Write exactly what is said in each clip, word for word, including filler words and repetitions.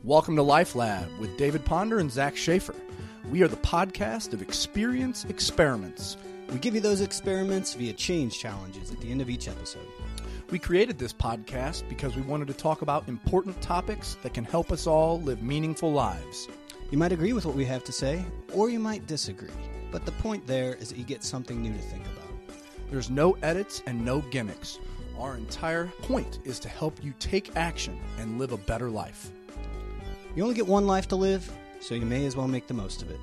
Welcome to Life Lab with David Ponder and Zach Schaefer. We are the podcast of Experience Experiments. We give you those experiments via change challenges at the end of each episode. We created this podcast because we wanted to talk about important topics that can help us all live meaningful lives. You might agree with what we have to say, or you might disagree. But the point there is that you get something new to think about. There's no edits and no gimmicks. Our entire point is to help you take action and live a better life. You only get one life to live, so you may as well make the most of it.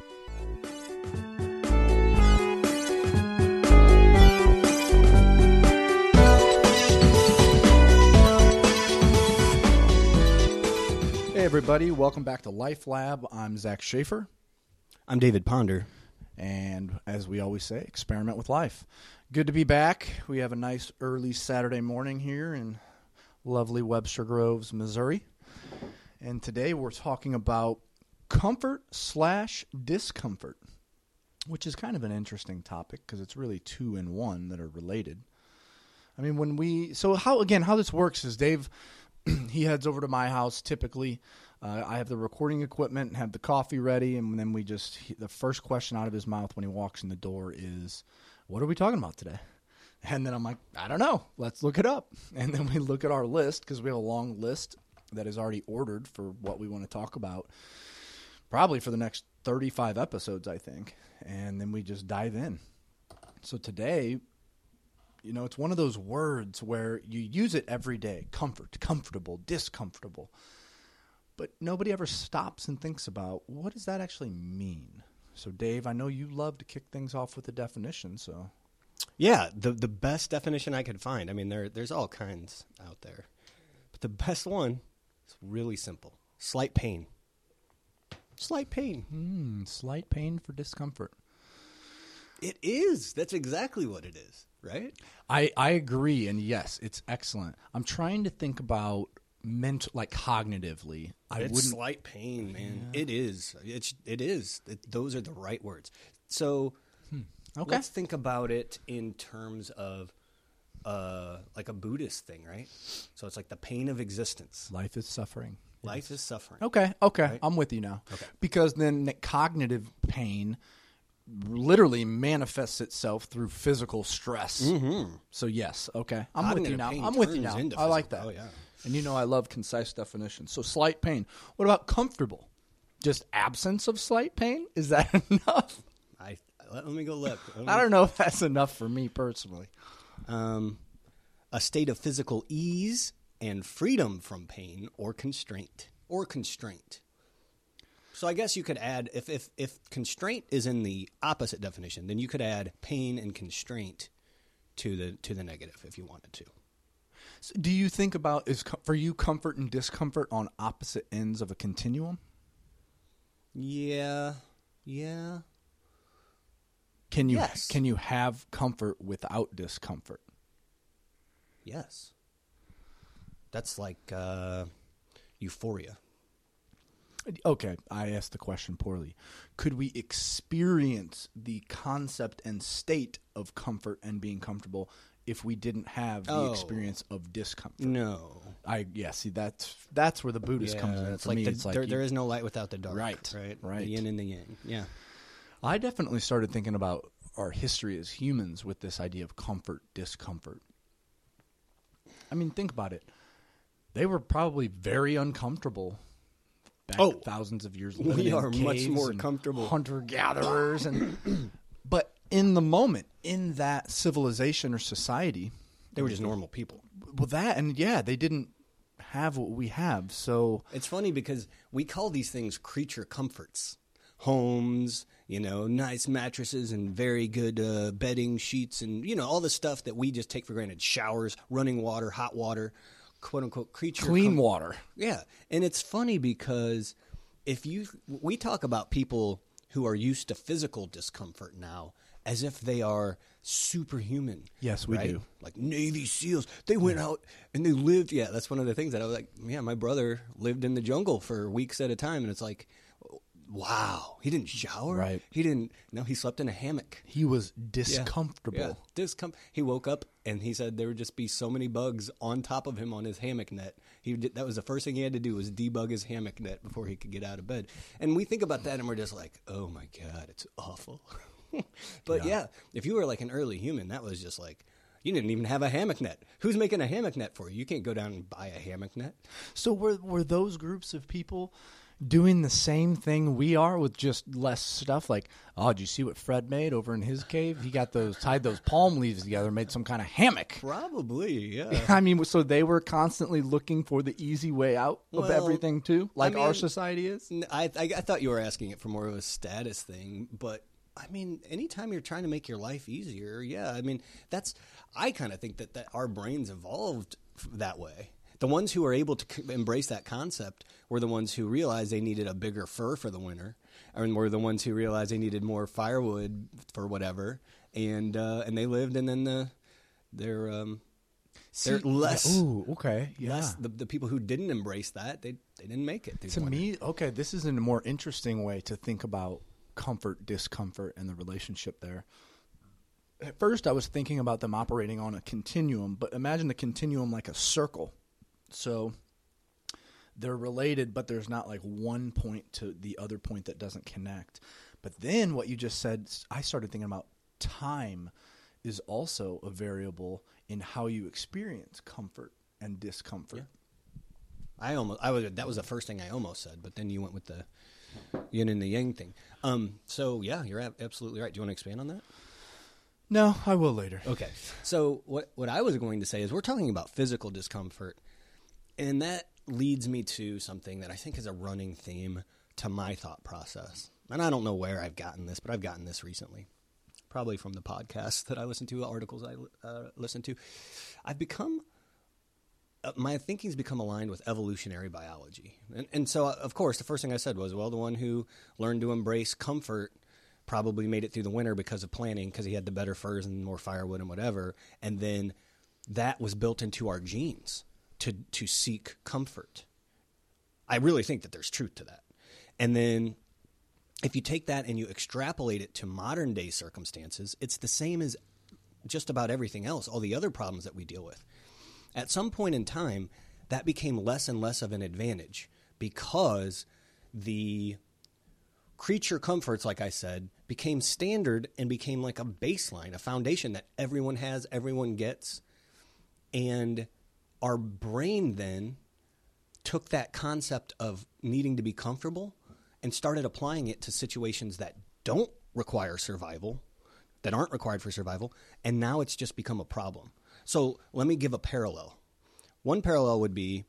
Hey everybody, welcome back to Life Lab. I'm Zach Schaefer. I'm David Ponder. And as we always say, experiment with life. Good to be back. We have a nice early Saturday morning here in lovely Webster Groves, Missouri. And today we're talking about comfort slash discomfort, which is kind of an interesting topic because it's really two in one that are related. I mean, when we, so how, again, how this works is Dave, he heads over to my house typically. Uh, I have the recording equipment and have the coffee ready, and then we just, he, the first question out of his mouth when he walks in the door is, what are we talking about today? And then I'm like, I don't know. Let's look it up. And then we look at our list because we have a long list that is already ordered for what we want to talk about, probably for the next thirty-five episodes, I think. And then we just dive in. So today, you know, it's one of those words where you use it every day. Comfort, comfortable, discomfortable. But nobody ever stops and thinks about, what does that actually mean? So Dave, I know you love to kick things off with a definition, so. Yeah, the the best definition I could find. I mean, there there's all kinds out there. But the best one, it's really simple. Slight pain. Slight pain. Mm, slight pain for discomfort. It is. That's exactly what it is, right? I, I agree, and yes, it's excellent. I'm trying to think about mental, like cognitively. I it's wouldn't. Slight pain, man. Yeah. It is. It's it is. It, those are the right words. So Hmm. Okay. let's think about it in terms of uh, like a Buddhist thing, right? So it's like the pain of existence. Life is suffering. Life Yes. is suffering. Okay, okay, Right? I'm with you now. Okay. Because then cognitive pain literally manifests itself through physical stress. Mm-hmm. So yes, okay, I'm Cognitive with you now. pain I'm with you turns now. into I like that. physical. Oh, yeah. And you know I love concise definitions. So slight pain. What about comfortable? Just absence of slight pain? Is that enough? I let, let me go look. Let me- I don't know if that's enough for me personally. Um, a state of physical ease and freedom from pain or constraint or constraint. So I guess you could add, if, if, if constraint is in the opposite definition, then you could add pain and constraint to the to the negative if you wanted to. So do you think about, is co- for you comfort and discomfort on opposite ends of a continuum? Yeah, yeah. Can you Yes. can you have comfort without discomfort? Yes. That's like uh, euphoria. Okay, I asked the question poorly. Could we experience the concept and state of comfort and being comfortable if we didn't have the Oh. experience of discomfort? No. I yeah, see that's that's where the Buddhist Yeah, comes in. it's For like me, the, it's like there, you- there is no light without the dark. Right, Right. right. The yin and the yang. Yeah. I definitely started thinking about our history as humans with this idea of comfort, discomfort. I mean, think about it. They were probably very uncomfortable back Oh, thousands of years we living in are much caves more and comfortable. hunter-gatherers. and But in the moment, in that civilization or society, They were just normal people. well, that, and yeah, they didn't have what we have. So, It's funny because we call these things creature comforts. Homes, you know, nice mattresses and very good uh, bedding, sheets, and, you know, all the stuff that we just take for granted. Showers, running water, hot water, quote unquote creature clean com- water. Yeah. And it's funny because if you, we talk about people who are used to physical discomfort now as if they are superhuman. Yes, we right? do. Like Navy SEALs. They went out and they lived. Yeah, that's one of the things that I was like, yeah, my brother lived in the jungle for weeks at a time. And it's like, wow. He didn't shower. Right. He didn't. No, he slept in a hammock. He was discomfortable. Yeah. Discom- he woke up and he said there would just be so many bugs on top of him on his hammock net. He did, that was the first thing he had to do was debug his hammock net before he could get out of bed. And we think about that and we're just like, oh my God, it's awful. But yeah. yeah, if you were like an early human, that was just like, you didn't even have a hammock net. Who's making a hammock net for you? You can't go down and buy a hammock net. So were were those groups of people doing the same thing we are with just less stuff? Like, oh, did you see what Fred made over in his cave? He got those, tied those palm leaves together, made some kind of hammock. Probably, yeah. I mean, so they were constantly looking for the easy way out of Well, everything too, like I mean, our society is. I, I I thought you were asking it for more of a status thing, but I mean, anytime you're trying to make your life easier, yeah. I mean, that's I kind of think that, that our brains evolved f- that way. The ones who were able to c- embrace that concept were the ones who realized they needed a bigger fur for the winter, and were the ones who realized they needed more firewood for whatever, and uh, and they lived, and then the they're um, they're See, less. Ooh, okay, yeah. Less, the, the people who didn't embrace that, they they didn't make it. through To winter. me, okay, this is a more interesting way to think about comfort, discomfort, and the relationship there. At first, I was thinking about them operating on a continuum, but imagine the continuum like a circle. So they're related, but there's not like one point to the other point that doesn't connect. But then what you just said, I started thinking about time is also a variable in how you experience comfort and discomfort. Yeah. I almost, I was, that was the first thing I almost said, but then you went with the yin and the yang thing. Um, so yeah, you're ab- absolutely right. Do you want to expand on that? No, I will later. Okay. So what, what I was going to say is we're talking about physical discomfort, and that leads me to something that I think is a running theme to my thought process. And I don't know where I've gotten this, but I've gotten this recently, probably from the podcasts that I listen to, articles I uh, listen to. I've become Uh, my thinking's become aligned with evolutionary biology. And, and so, uh, of course, the first thing I said was, well, the one who learned to embrace comfort probably made it through the winter because of planning, because he had the better furs and more firewood and whatever. And then that was built into our genes to, to seek comfort. I really think that there's truth to that. And then if you take that and you extrapolate it to modern day circumstances, it's the same as just about everything else, all the other problems that we deal with. At some point in time, that became less and less of an advantage because the creature comforts, like I said, became standard and became like a baseline, a foundation that everyone has, everyone gets. And our brain then took that concept of needing to be comfortable and started applying it to situations that don't require survival, that aren't required for survival, and now it's just become a problem. So let me give a parallel. One parallel would be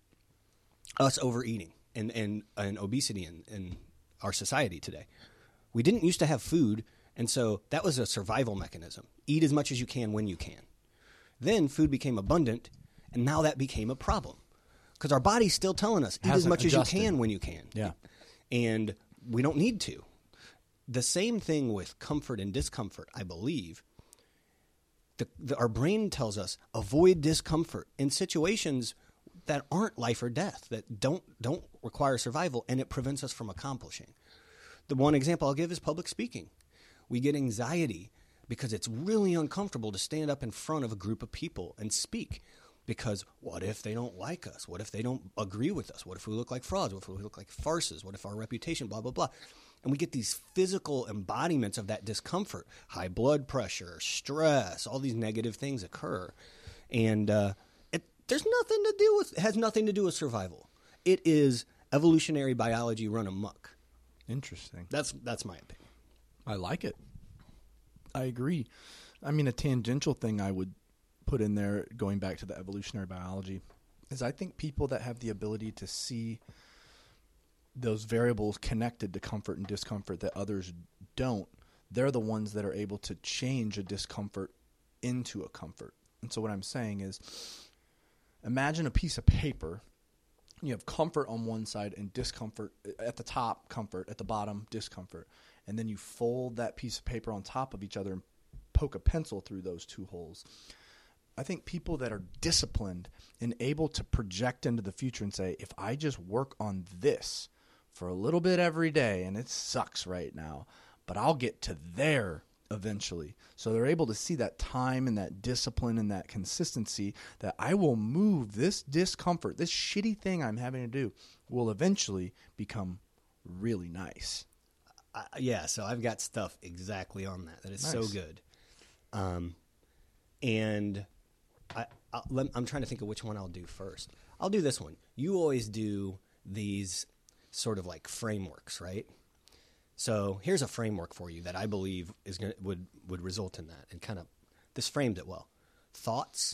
us overeating and, and, and obesity in, in our society today. We didn't used to have food, and so that was a survival mechanism. Eat as much as you can when you can. Then food became abundant, and now that became a problem because our body's still telling us, eat as Hasn't much adjusted. as you can when you can. Yeah. And we don't need to. The same thing with comfort and discomfort, I believe. The, the, our brain tells us avoid discomfort in situations that aren't life or death, that don't don't require survival, and it prevents us from accomplishing. The one example I'll give is public speaking. We get anxiety because it's really uncomfortable to stand up in front of a group of people and speak. Because what if they don't like us? What if they don't agree with us? What if we look like frauds? What if we look like farces? What if our reputation, blah, blah, blah. And we get these physical embodiments of that discomfort, high blood pressure, stress, all these negative things occur. And uh, it, there's nothing to do with, it has nothing to do with survival. It is evolutionary biology run amok. Interesting. That's, that's my opinion. I like it. I agree. I mean, a tangential thing I would put in there, going back to the evolutionary biology, is I think people that have the ability to see those variables connected to comfort and discomfort that others don't, they're the ones that are able to change a discomfort into a comfort. And so what I'm saying is, imagine a piece of paper. You have comfort on one side and discomfort at the top, comfort at the bottom, discomfort. And then you fold that piece of paper on top of each other and poke a pencil through those two holes. I think people that are disciplined and able to project into the future and say, if I just work on this for a little bit every day, and it sucks right now, but I'll get to there eventually. So they're able to see that time and that discipline and that consistency that I will move this discomfort, this shitty thing I'm having to do will eventually become really nice. Uh, yeah, so I've got stuff exactly on that. That is Nice. so good. Um, and I, I'll, let, I'm trying to think of which one I'll do first. I'll do this one. You always do these sort of like frameworks, right? So here's a framework for you that I believe is gonna, would would result in that, and kind of this framed it well. Thoughts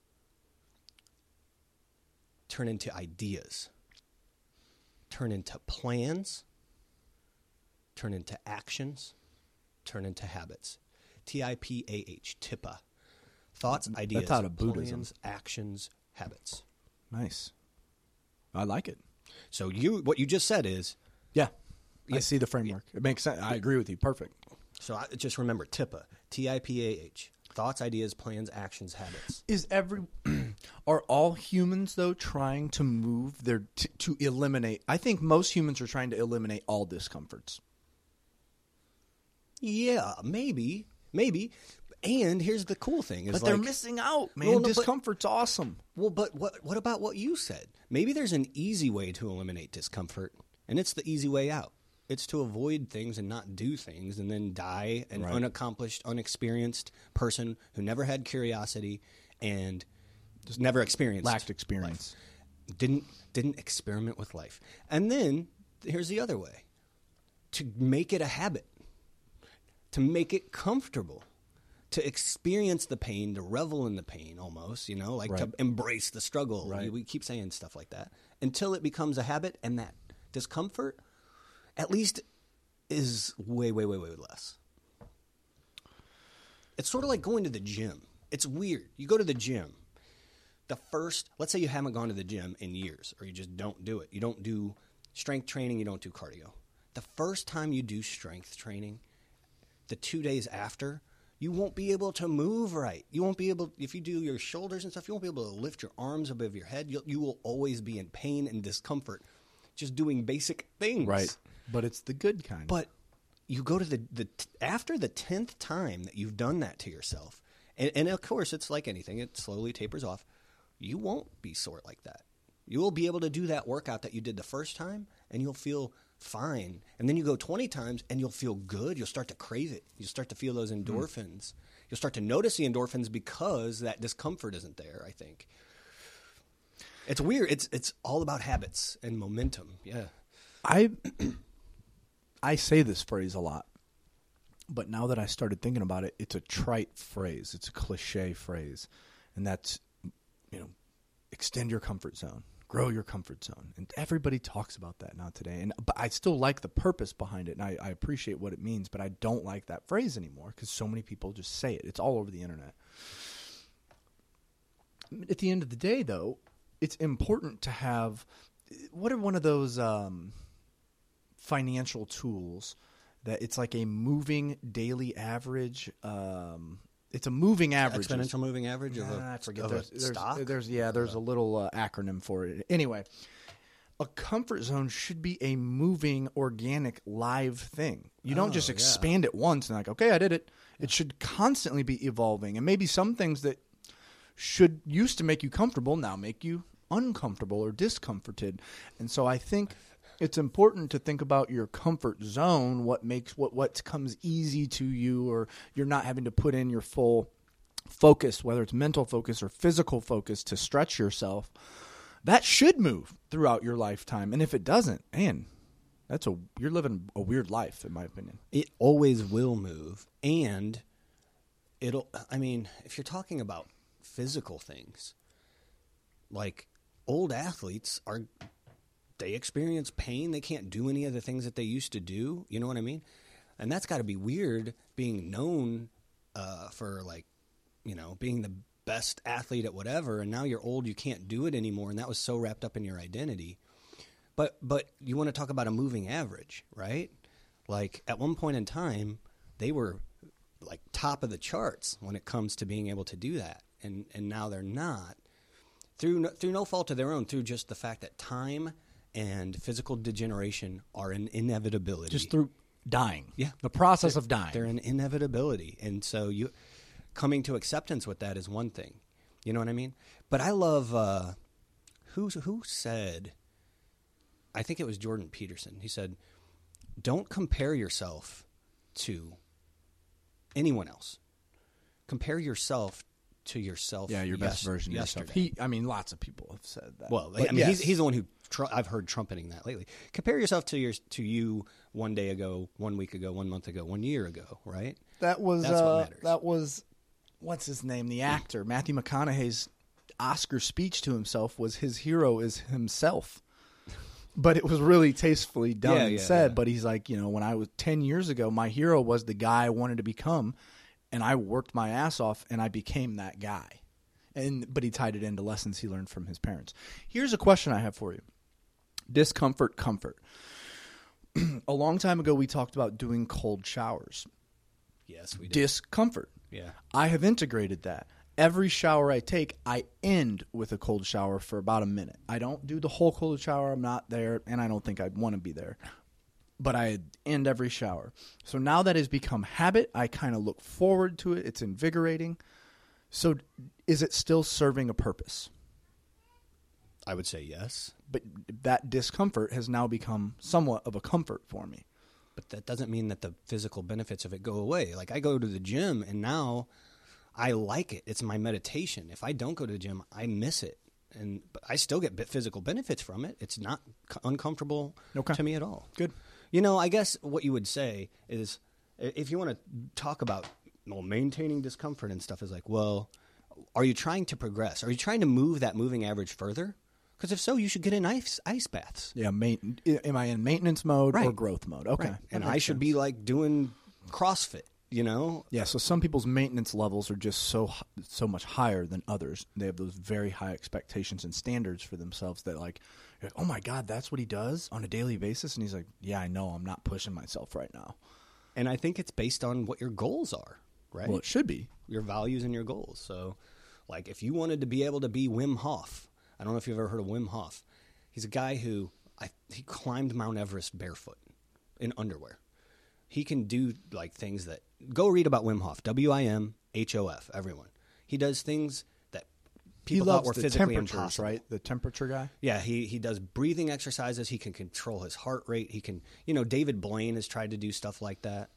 turn into ideas, turn into plans, turn into actions, turn into habits. T I P A H, T I P A. Thoughts, ideas, That's out of Buddhism. plans, actions, habits. Nice. I like it. So you, what you just said is, Yeah. I Yeah. see the framework. It makes sense. I agree with you. Perfect. so I, just remember T I P A, T I P A H. Thoughts, ideas, plans, actions, habits. Is every are all humans though trying to move their t- to eliminate? I think most humans are trying to eliminate all discomforts. Yeah, maybe, maybe. And here's the cool thing: is But like, they're missing out, man. Well, no, but- Discomfort's awesome. well, but what what about what you said? Maybe there's an easy way to eliminate discomfort, and it's the easy way out. It's to avoid things and not do things, and then die an Right. unaccomplished, unexperienced person who never had curiosity and just never experienced Lacked experience. didn't didn't experiment with life. And then here's the other way: to make it a habit, to make it comfortable, to experience the pain, to revel in the pain, almost, you know, like to Right. embrace the struggle. Right. We, we keep saying stuff like that until it becomes a habit, and that discomfort, at least, is way, way, way, way less. It's sort of like going to the gym. It's weird. You go to the gym. The first, let's say you haven't gone to the gym in years, or you just don't do it. You don't do strength training, you don't do cardio. The first time you do strength training, the two days after, you won't be able to move right. You won't be able, if you do your shoulders and stuff, you won't be able to lift your arms above your head. You'll, you will always be in pain and discomfort just doing basic things. Right. But it's the good kind. But you go to the, the after the tenth time that you've done that to yourself, and, and of course it's like anything, it slowly tapers off, you won't be sore like that. You will be able to do that workout that you did the first time, and you'll feel fine. And then you go twenty times, and you'll feel good. You'll start to crave it. You'll start to feel those endorphins. Mm. You'll start to notice the endorphins because that discomfort isn't there, I think. It's weird. It's it's all about habits and momentum. Yeah. I I say this phrase a lot, but now that I started thinking about it, it's a trite phrase. It's a cliche phrase, and that's, you know, extend your comfort zone, grow your comfort zone, and everybody talks about that now today. And but I still like the purpose behind it, and I, I appreciate what it means, but I don't like that phrase anymore because so many people just say it. It's all over the internet. At the end of the day, though, it's important to have what are one of those um, financial tools that it's like a moving daily average. Um, it's a moving average. Exponential moving average of Nah, a, it's- forget of the a- there's, stock? There's yeah, there's a little uh, acronym for it. Anyway, a comfort zone should be a moving, organic, live thing. You don't Oh, just yeah. expand it once and like, okay, I did it. It should constantly be evolving, and maybe some things that should used to make you comfortable now make you uncomfortable or discomforted. And so I think it's important to think about your comfort zone, what makes what what comes easy to you, or you're not having to put in your full focus, whether it's mental focus or physical focus, to stretch yourself. That should move throughout your lifetime. And if it doesn't, man, that's a you're living a weird life, in my opinion. It always will move, and it'll, I mean, if you're talking about physical things, like old athletes are, they experience pain. They can't do any of the things that they used to do. You know what I mean? And that's got to be weird, being known uh, for, like, you know, being the best athlete at whatever, and now you're old, you can't do it anymore, and that was so wrapped up in your identity. But but you want to talk about a moving average, right? Like, at one point in time, they were like top of the charts when it comes to being able to do that, and and now they're not, through no, through no fault of their own, through just the fact that time and physical degeneration are an inevitability. Just through dying. Yeah. The process They're- of dying. They're an inevitability. And so you coming to acceptance with that is one thing. You know what I mean? But I love uh, who who said, I think it was Jordan Peterson. He said, don't compare yourself to anyone else. Compare yourself to yourself. Yeah, your best yes- version of yesterday. yourself. He, I mean, lots of people have said that. Well, But I mean, yes. he's, he's the one who tr- I've heard trumpeting that lately. Compare yourself to your to you one day ago, one week ago, one month ago, one year ago, right? That was That's what uh, matters. that was what's his name? The actor Matthew McConaughey's Oscar speech to himself was his hero is himself. But it was really tastefully done Yeah, and yeah, said. yeah. But he's like, you know, when I was ten years ago, my hero was the guy I wanted to become, and I worked my ass off, and I became that guy. And but he tied it into lessons he learned from his parents. Here's a question I have for you: discomfort, comfort. A long time ago, we talked about doing cold showers. Yes, we did. Discomfort. yeah. I have integrated that. Every shower I take, I end with a cold shower for about a minute. I don't do the whole cold shower. I'm not there, and I don't think I'd want to be there. But I end every shower. So now that has become habit. I kind of look forward to it. It's invigorating. So is it still serving a purpose? I would say yes. But that discomfort has now become somewhat of a comfort for me. But that doesn't mean that the physical benefits of it go away. Like I go to the gym and now I like it. It's my meditation. If I don't go to the gym, I miss it. And but I still get bit- physical benefits from it. It's not c- uncomfortable Okay. to me at all. Good. You know, I guess what you would say is i- if you want to talk about well, maintaining discomfort and stuff is like, well, are you trying to progress? Are you trying to move that moving average further? Because if so, you should get in ice ice baths. Yeah. Main, am I in maintenance mode or Right. growth mode? Okay. Right. that And I makes should sense. be like doing CrossFit, you know? Yeah, so some people's maintenance levels are just so h- so much higher than others. They have those very high expectations and standards for themselves that like, you're like, oh my God, that's what he does on a daily basis? And he's like, yeah, I know, I'm not pushing myself right now. And I think it's based on what your goals are, right? Well, it should be. Your values and your goals. So, like, if you wanted to be able to be Wim Hof, I don't know if you've ever heard of Wim Hof. He's a guy who I, he climbed Mount Everest barefoot in underwear. He can do like things that go read about Wim Hof. W I M H O F. Everyone. He does things that people he thought loves were the physically temperatures, impossible. right? The temperature guy. Yeah, he he does breathing exercises. He can control his heart rate. He can, you know, David Blaine has tried to do stuff like that.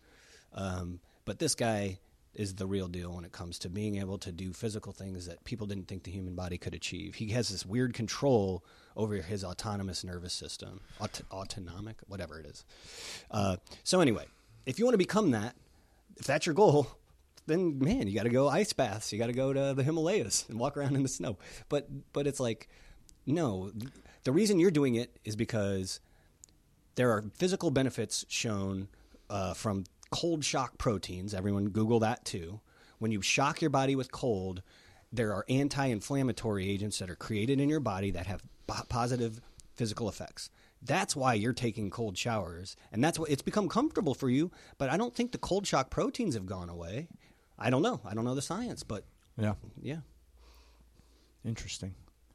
Um, but this guy is the real deal when it comes to being able to do physical things that people didn't think the human body could achieve. He has this weird control over his autonomous nervous system, Aut- autonomic, whatever it is. Uh, so anyway, if you want to become that, if that's your goal, then man, you got to go ice baths. You got to go to the Himalayas and walk around in the snow. But but it's like, no, the reason you're doing it is because there are physical benefits shown uh, from cold shock proteins. Everyone Google that too. When you shock your body with cold, there are anti-inflammatory agents that are created in your body that have po- positive physical effects. That's why you're taking cold showers, and that's what it's become comfortable for you. But I don't think the cold shock proteins have gone away. I don't know. I don't know the science, but Yeah. yeah. Interesting.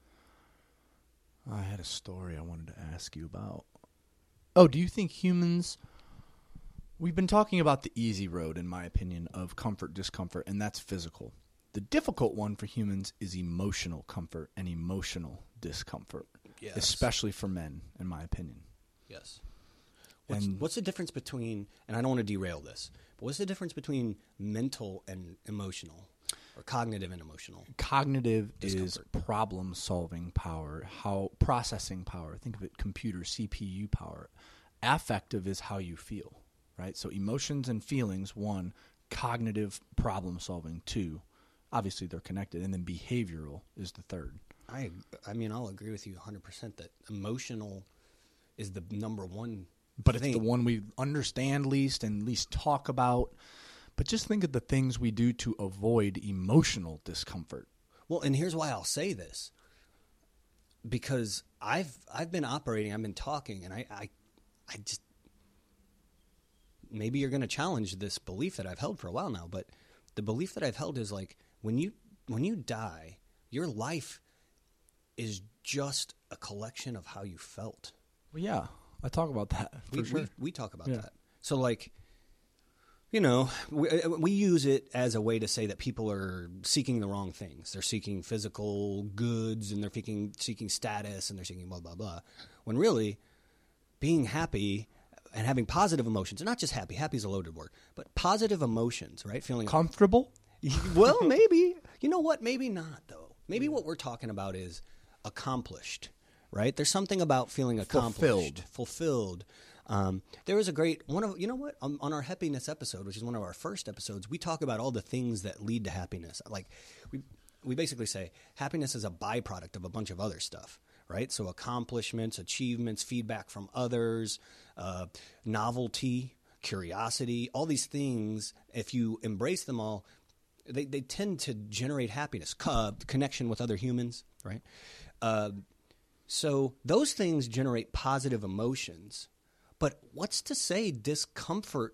I had a story I wanted to ask you about. Oh, do you think humans... We've been talking about the easy road, in my opinion, of comfort, discomfort, and that's physical. The difficult one for humans is emotional comfort and emotional discomfort, Yes. especially for men, in my opinion. Yes. What's, And- what's the difference between, and I don't want to derail this, but what's the difference between mental and emotional, or cognitive and emotional? Cognitive Discomfort. is problem-solving power, how processing power. Think of it, computer, C P U power. Affective is how you feel, right? So emotions and feelings, one. Cognitive problem-solving, two. Obviously, they're connected. And then behavioral is the third. I, I mean, I'll agree with you one hundred percent that emotional is the number one But thing. it's the one we understand least and least talk about. But just think of the things we do to avoid emotional discomfort. Well, and here's why I'll say this. Because I've I've been operating, I've been talking, and I I, I just maybe you're going to challenge this belief that I've held for a while now, but the belief that I've held is like when you when you die, your life is just a collection of how you felt. Well, yeah, I talk about that for we, sure. we we talk about Yeah. that. So like, you know, we, we use it as a way to say that people are seeking the wrong things. They're seeking physical goods, and they're seeking seeking status, and they're seeking blah blah blah. When really, being happy and having positive emotions, and not just happy. Happy is a loaded word, but positive emotions, right? Feeling Comfortable? well, maybe. You know what? Maybe not, though. Maybe what we're talking about is accomplished, right? There's something about feeling accomplished. Fulfilled. Fulfilled. Um, there was a great one of you know what on, on our happiness episode, which is one of our first episodes, we talk about all the things that lead to happiness. Like we we basically say happiness is a byproduct of a bunch of other stuff, right? So accomplishments, achievements, feedback from others, uh, novelty, curiosity, all these things. If you embrace them all, they they tend to generate happiness, co- connection with other humans, right? Uh, so those things generate positive emotions. But what's to say discomfort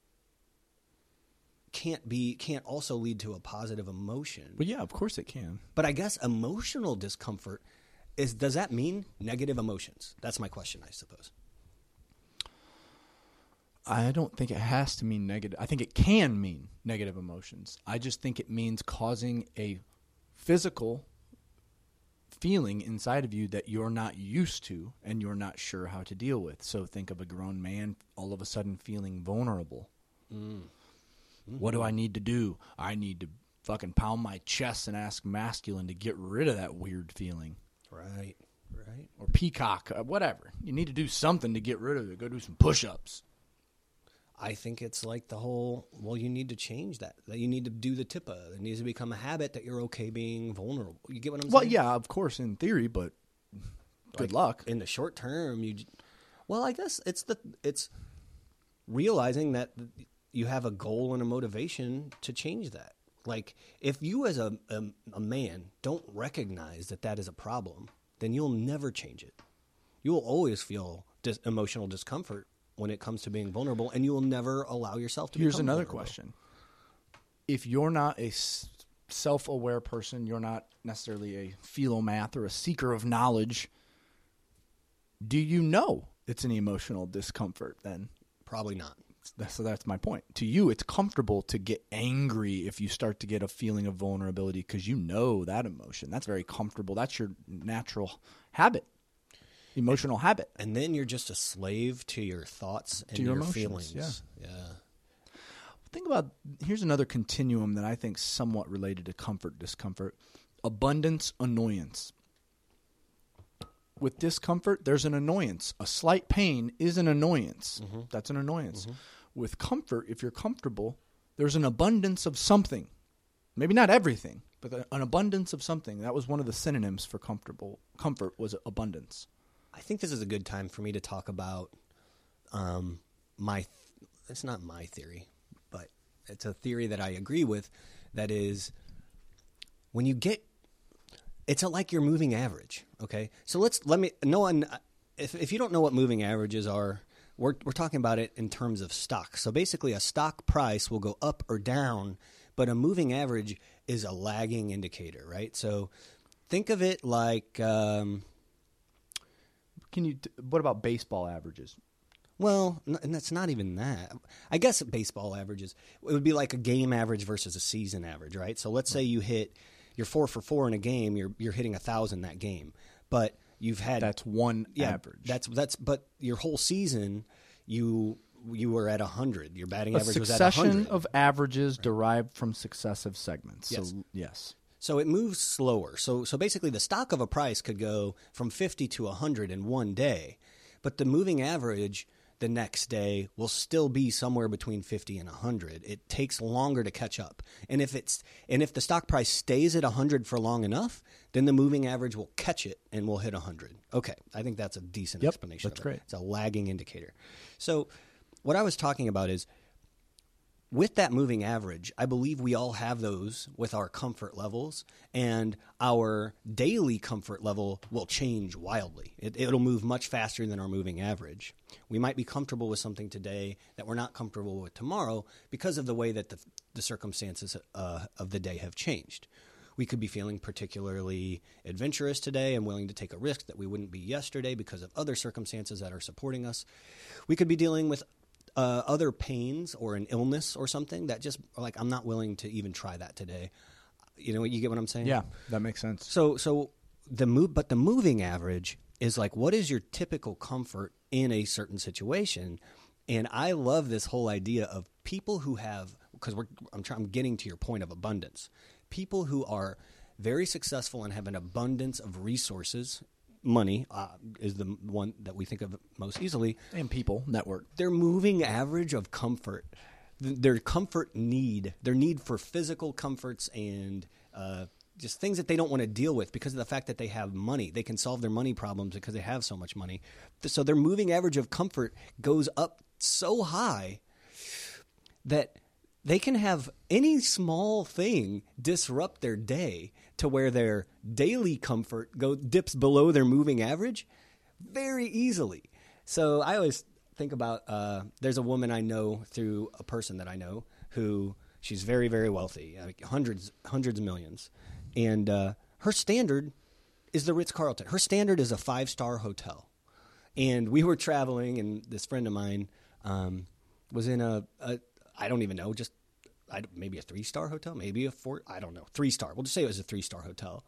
can't be can't also lead to a positive emotion? But yeah, of course it can. But I guess emotional discomfort is does that mean negative emotions? That's my question, I suppose. I don't think it has to mean negative. I think it can mean negative emotions. I just think it means causing a physical feeling inside of you that you're not used to and you're not sure how to deal with. So think of a grown man all of a sudden feeling vulnerable. Mm. Mm-hmm. What do I need to do? I need to fucking pound my chest and ask masculine to get rid of that weird feeling. Right, right. Or peacock, uh, whatever. You need to do something to get rid of it. Go do some push-ups. I think it's like the whole, well, you need to change that. That you need to do the tippa. It needs to become a habit that you're okay being vulnerable. You get what I'm Well, saying? yeah, of course, in theory, but good Like, luck. in the short term, you. Well, I guess it's the it's realizing that you have a goal and a motivation to change that. Like, if you as a a, a man don't recognize that that is a problem, then you'll never change it. You will always feel dis- emotional discomfort when it comes to being vulnerable, and you will never allow yourself to Here's become another vulnerable. question. If you're not a s- self-aware person, you're not necessarily a philomath or a seeker of knowledge, do you know it's an emotional discomfort then? Probably not. That's, so that's my point. To you, it's comfortable to get angry if you start to get a feeling of vulnerability because you know that emotion. That's very comfortable. That's your natural habit, emotional habit. And then you're just a slave to your thoughts and To your your, emotions, feelings. Yeah. yeah. Think about, here's another continuum that I think is somewhat related to comfort, discomfort. Abundance, annoyance. With discomfort, there's an annoyance. A slight pain is an annoyance. Mm-hmm. That's an annoyance. Mm-hmm. With comfort, if you're comfortable, there's an abundance of something. Maybe not everything, but an abundance of something. That was one of the synonyms for comfortable. Comfort was abundance. I think this is a good time for me to talk about um, my, th- it's not my theory, but it's a theory that I agree with, that is when you get, it's a, like your moving average, okay? So let's, let me, no one, if if you don't know what moving averages are, we're we're talking about it in terms of stock. So basically a stock price will go up or down, but a moving average is a lagging indicator, right? So think of it like, um, Can you? What about baseball averages? well, n- and that's not even that. I guess baseball averages, it would be like a game average versus a season average, right? So let's say you hit, you're four for four in a game, you're you're hitting a thousand that game, but you've had That's one yeah, average. That's that's but your whole season you you were at a hundred. Your batting a average was at a succession hundred. of averages derived from successive segments. Yes. So yes. So it moves slower. So so basically the stock of a price could go from fifty to one hundred in one day, but the moving average the next day will still be somewhere between fifty and one hundred. It takes longer to catch up. And if it's and if the stock price stays at one hundred for long enough, then the moving average will catch it and will hit one hundred. Okay, I think that's a decent Yep, explanation. that's of it. great. It's a lagging indicator. So what I was talking about is with that moving average, I believe we all have those with our comfort levels, and our daily comfort level will change wildly. It, it'll move much faster than our moving average. We might be comfortable with something today that we're not comfortable with tomorrow because of the way that the, the circumstances uh, of the day have changed. We could be feeling particularly adventurous today and willing to take a risk that we wouldn't be yesterday because of other circumstances that are supporting us. We could be dealing with uh, other pains or an illness or something that just like I'm not willing to even try that today. You know, you get what I'm saying? Yeah, that makes sense. So, so the move, but the moving average is like, what is your typical comfort in a certain situation? And I love this whole idea of people who have, because we're, I'm trying, I'm getting to your point of abundance. People who are very successful and have an abundance of resources, money uh, is the one that we think of most easily. And people, network. Their moving average of comfort, th- their comfort need, their need for physical comforts and uh, just things that they don't want to deal with because of the fact that they have money. They can solve their money problems because they have so much money. So their moving average of comfort goes up so high that they can have any small thing disrupt their day to where their daily comfort go dips below their moving average very easily. So I always think about uh, there's a woman I know through a person that I know who she's very, very wealthy, like hundreds, hundreds of millions. And uh, her standard is the Ritz-Carlton. Her standard is a five-star hotel. And we were traveling, and this friend of mine um, was in a, a I don't even know, just I, maybe a three-star hotel, maybe a four, I don't know, three-star. We'll just say it was a three-star hotel.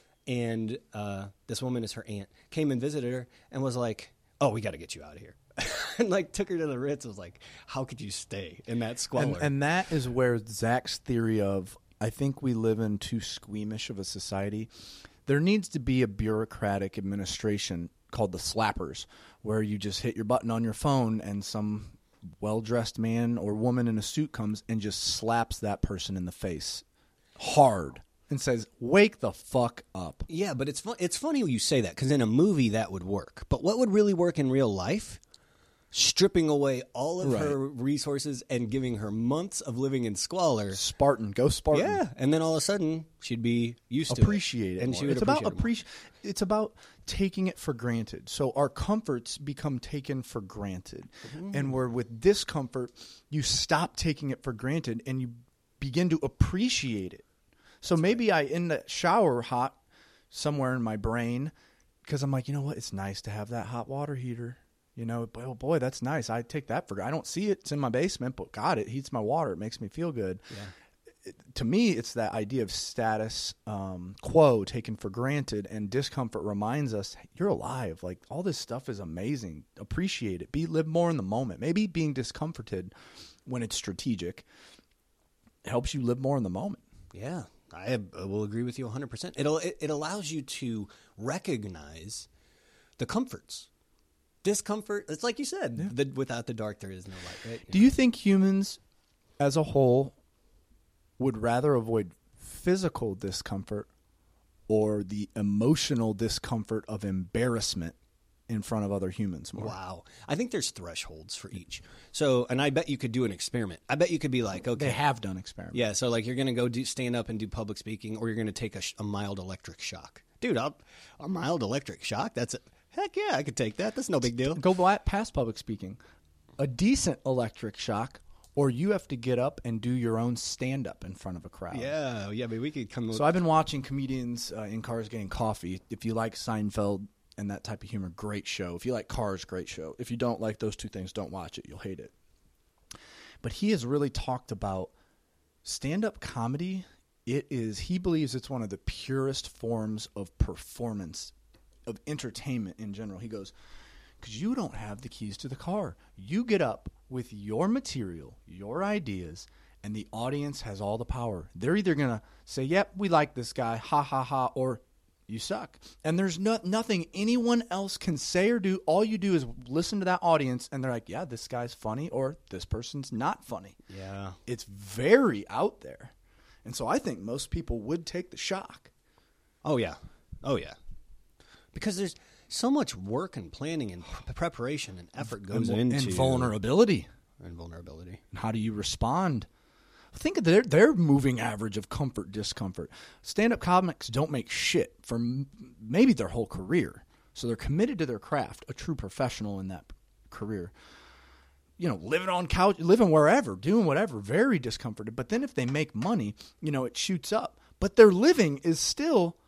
And uh, this woman is her aunt, came and visited her and was like, oh, we got to get you out of here. And like took her to the Ritz. Was like, how could you stay in that squalor? And, and that is where Zach's theory of, I think we live in too squeamish of a society. There needs to be a bureaucratic administration called the slappers, where you just hit your button on your phone and some well-dressed man or woman in a suit comes and just slaps that person in the face hard and says, wake the fuck up. Yeah, but it's fun- it's funny you say that because in a movie that would work. But what would really work in real life? Stripping away all of Right. her resources and giving her months of living in squalor. Spartan, go Spartan. Yeah, and then all of a sudden she'd be used to Appreciate it, and more. she would it's appreciate about it more. appreci- It's about taking it for granted. So our comforts become taken for granted, Mm-hmm. and where with discomfort, you stop taking it for granted and you begin to appreciate it. So maybe I in the shower hot somewhere in my brain because I'm like, you know what? It's nice to have that hot water heater. You know, oh boy, that's nice. I take that for. I don't see it. It's in my basement, but God, it heats my water. It makes me feel good. Yeah. It, to me, it's that idea of status um, quo taken for granted, and discomfort reminds us hey, you're alive. Like all this stuff is amazing. Appreciate it. Be live more in the moment. Maybe being discomforted when it's strategic helps you live more in the moment. Yeah, I will agree with you one hundred percent. It'll, it it allows you to recognize the comforts. Discomfort, it's like you said, Yeah. the, without the dark, there is no light, right? Do you think humans as a whole would rather avoid physical discomfort or the emotional discomfort of embarrassment in front of other humans more? Wow. I think there's thresholds for each. So, and I bet you could do an experiment. I bet you could be like, okay. They have done experiments. Yeah, so like you're going to go do, stand up and do public speaking, or you're going to take a, sh- a mild electric shock. Dude, I'll, a mild electric shock? That's a, heck yeah, I could take that. That's no big deal. Go black past public speaking. A decent electric shock, or you have to get up and do your own stand-up in front of a crowd. Yeah, yeah, but we could come. So I've been watching comedians uh, in cars getting coffee. If you like Seinfeld and that type of humor, great show. If you like Cars, great show. If you don't like those two things, don't watch it. You'll hate it. But he has really talked about stand-up comedy. It is, he believes it's one of the purest forms of performance, of entertainment in general. He goes, because you don't have the keys to the car. You get up with your material, your ideas, and the audience has all the power. They're either going to say, yep, we like this guy, ha, ha, ha, or you suck. And there's no, nothing anyone else can say or do. All you do is listen to that audience, and they're like, yeah, this guy's funny, or this person's not funny. Yeah. It's very out there. And so I think most people would take the shock. Oh, yeah. Oh, yeah. Because there's so much work and planning and p- preparation and effort goes and, into and vulnerability. and vulnerability. And how do you respond? Think of their their moving average of comfort, discomfort. Stand-up comics don't make shit for m- maybe their whole career. So they're committed to their craft, a true professional in that career. You know, living on couch, living wherever, doing whatever, very discomforted. But then if they make money, you know, it shoots up. but their living is still,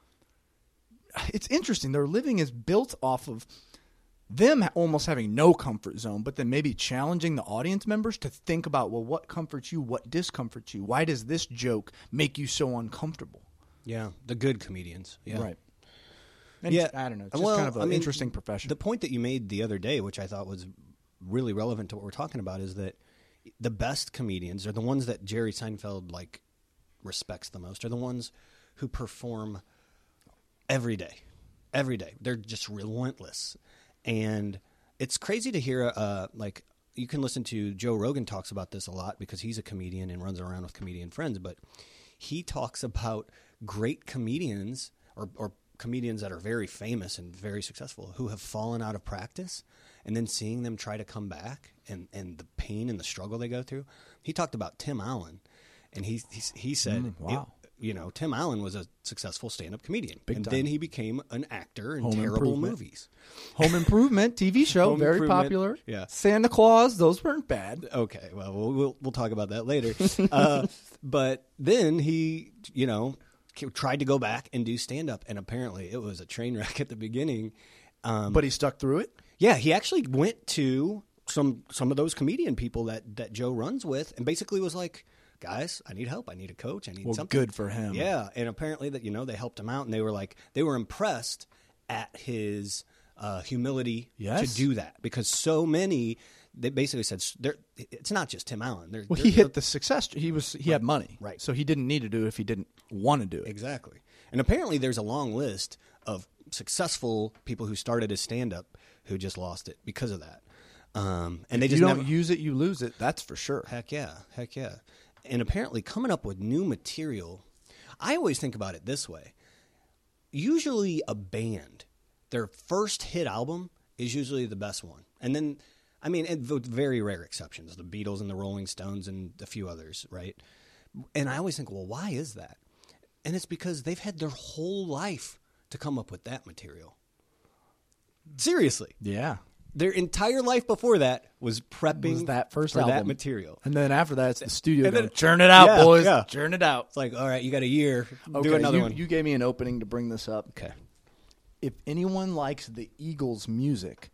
it's interesting. Their living is built off of them almost having no comfort zone, but then maybe challenging the audience members to think about, well, what comforts you? What discomforts you? Why does this joke make you so uncomfortable? Yeah, the good comedians. Yeah. Right. And yeah, I don't know. It's just well, kind of an I mean, interesting profession. The point that you made the other day, which I thought was really relevant to what we're talking about, is that the best comedians are the ones that Jerry Seinfeld like respects the most, are the ones who perform every day. Every day. They're just relentless. And it's crazy to hear, uh, like, you can listen to Joe Rogan talks about this a lot because he's a comedian and runs around with comedian friends, but he talks about great comedians or, or comedians that are very famous and very successful who have fallen out of practice, and then seeing them try to come back and, and the pain and the struggle they go through. He talked about Tim Allen, and he he, he said, Mm, wow. it, you know, Tim Allen was a successful stand-up comedian, Big and time. then he became an actor in Home terrible Improvement. movies. Home Improvement T V show, Home very Improvement, popular. yeah. Santa Claus, those weren't bad. Okay, well, we'll we'll, we'll talk about that later. uh, but then he, you know, tried to go back and do stand-up, and apparently it was a train wreck at the beginning. Um, But he stuck through it. yeah, he actually went to some some of those comedian people that, that Joe runs with, and basically was like, guys, I need help. I need a coach. I need Well, something. good for him. Yeah, and apparently that, you know, they helped him out, and they were like, they were impressed at his uh, humility Yes. to do that, because so many, they basically said, they're- it's not just Tim Allen. They're, Well, they're- he hit the success. He was he had money, Right. So he didn't need to do it if he didn't want to do it. Exactly. And apparently there's a long list of successful people who started as stand-up who just lost it because of that. Um, and they If just you don't never, use it, you lose it. That's for sure. heck yeah, heck yeah. And apparently coming up with new material, I always think about it this way. Usually a band, their first hit album is usually the best one. And then, I mean, and with very rare exceptions, the Beatles and the Rolling Stones and a few others, right? And I always think, well, why is that? And it's because they've had their whole life to come up with that material. Seriously. Yeah. Their entire life before that was prepping Was that first for that album. material. And then after that, it's the studio And then- going, churn it out, Yeah, boys. yeah. Churn it out. It's like, all right, you got a year. Okay, Do another you, one. you gave me an opening to bring this up. Okay. If anyone likes the Eagles music,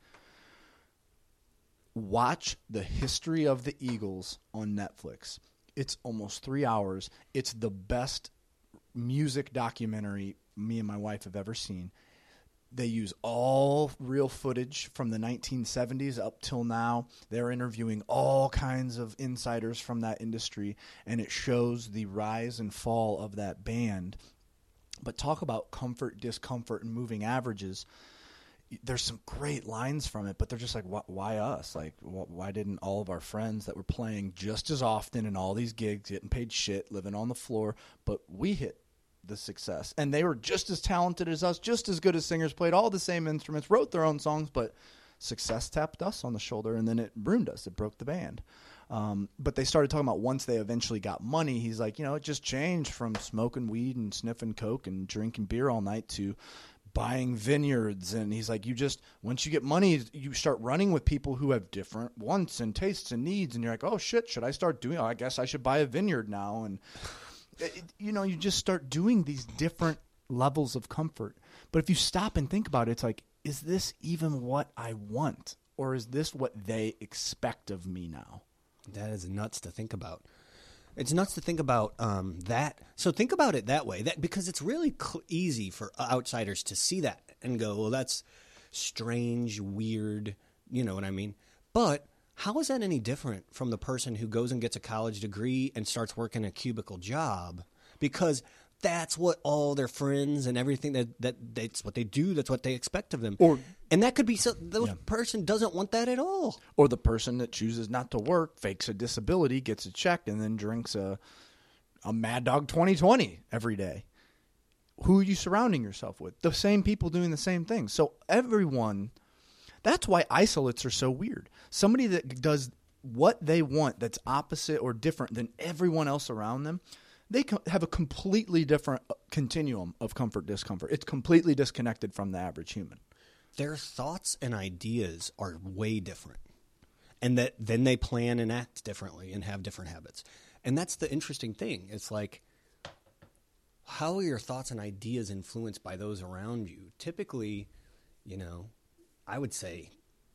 watch The History of the Eagles on Netflix. It's almost three hours. It's the best music documentary me and my wife have ever seen. They use all real footage from the nineteen seventies up till now. They're interviewing all kinds of insiders from that industry, and it shows the rise and fall of that band. But talk about comfort, discomfort, and moving averages. There's some great lines from it, but they're just like, why, why us? Like, wh- why didn't all of our friends that were playing just as often in all these gigs, getting paid shit, living on the floor, but we hit the success? And they were just as talented as us, just as good as singers, played all the same instruments, wrote their own songs, but success tapped us on the shoulder, and then it ruined us. It broke the band. Um, but they started talking about once they eventually got money, he's like, you know, it just changed from smoking weed and sniffing coke and drinking beer all night to buying vineyards. And he's like, you just, once you get money, you start running with people who have different wants and tastes and needs. And you're like, oh shit, should I start doing, oh, I guess I should buy a vineyard now. And it, you know, you just start doing these different levels of comfort. But if you stop and think about it, it's like, is this even what I want? Or is this what they expect of me now? That is nuts to think about. It's nuts to think about um, that. So think about it that way, that because it's really cl- easy for outsiders to see that and go, well, that's strange, weird, you know what I mean? But how is that any different from the person who goes and gets a college degree and starts working a cubicle job? Because that's what all their friends and everything that, that that's what they do. That's what they expect of them. Or- and that could be so. The Yeah. person doesn't want that at all. Or the person that chooses not to work, fakes a disability, gets a check, and then drinks a a Mad Dog twenty twenty every day. Who are you surrounding yourself with? The same people doing the same thing. So everyone, that's why isolates are so weird. Somebody that does what they want that's opposite or different than everyone else around them, they co- have a completely different continuum of comfort, discomfort. It's completely disconnected from the average human. Their thoughts and ideas are way different. And that then they plan and act differently and have different habits. And that's the interesting thing. It's like how are your thoughts and ideas influenced by those around you? Typically, you know, I would say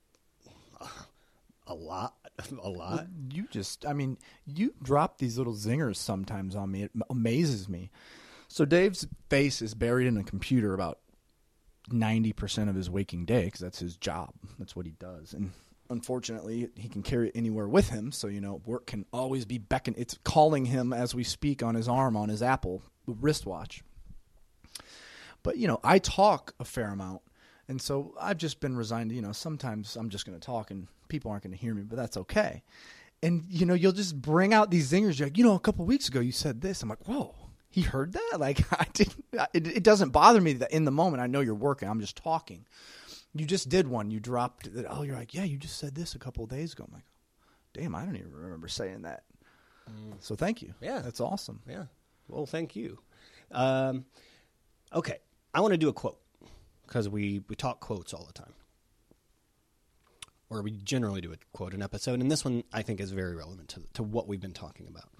a lot, a lot. Well, you just, I mean, you drop these little zingers sometimes on me. It amazes me. So Dave's face is buried in a computer about ninety percent of his waking day because that's his job. That's what he does. And unfortunately, he can carry it anywhere with him. So, you know, work can always be beckoning. It's calling him as we speak on his arm, on his Apple wristwatch. But, you know, I talk a fair amount. And so I've just been resigned to, you know, sometimes I'm just going to talk and people aren't going to hear me, but that's okay. And, you know, you'll just bring out these zingers. You're like, you know, a couple weeks ago you said this. I'm like, whoa, he heard that? Like, I didn't, it, it doesn't bother me that in the moment I know you're working. I'm just talking. You just did one. You dropped it. Oh, you're like, yeah, you just said this a couple of days ago. I'm like, damn, I don't even remember saying that. Mm. So thank you. Yeah. That's awesome. Yeah. Well, thank you. Um, okay. I want to do a quote because we, we talk quotes all the time. Or we generally do a quote an episode. And this one I think is very relevant to, to what we've been talking about.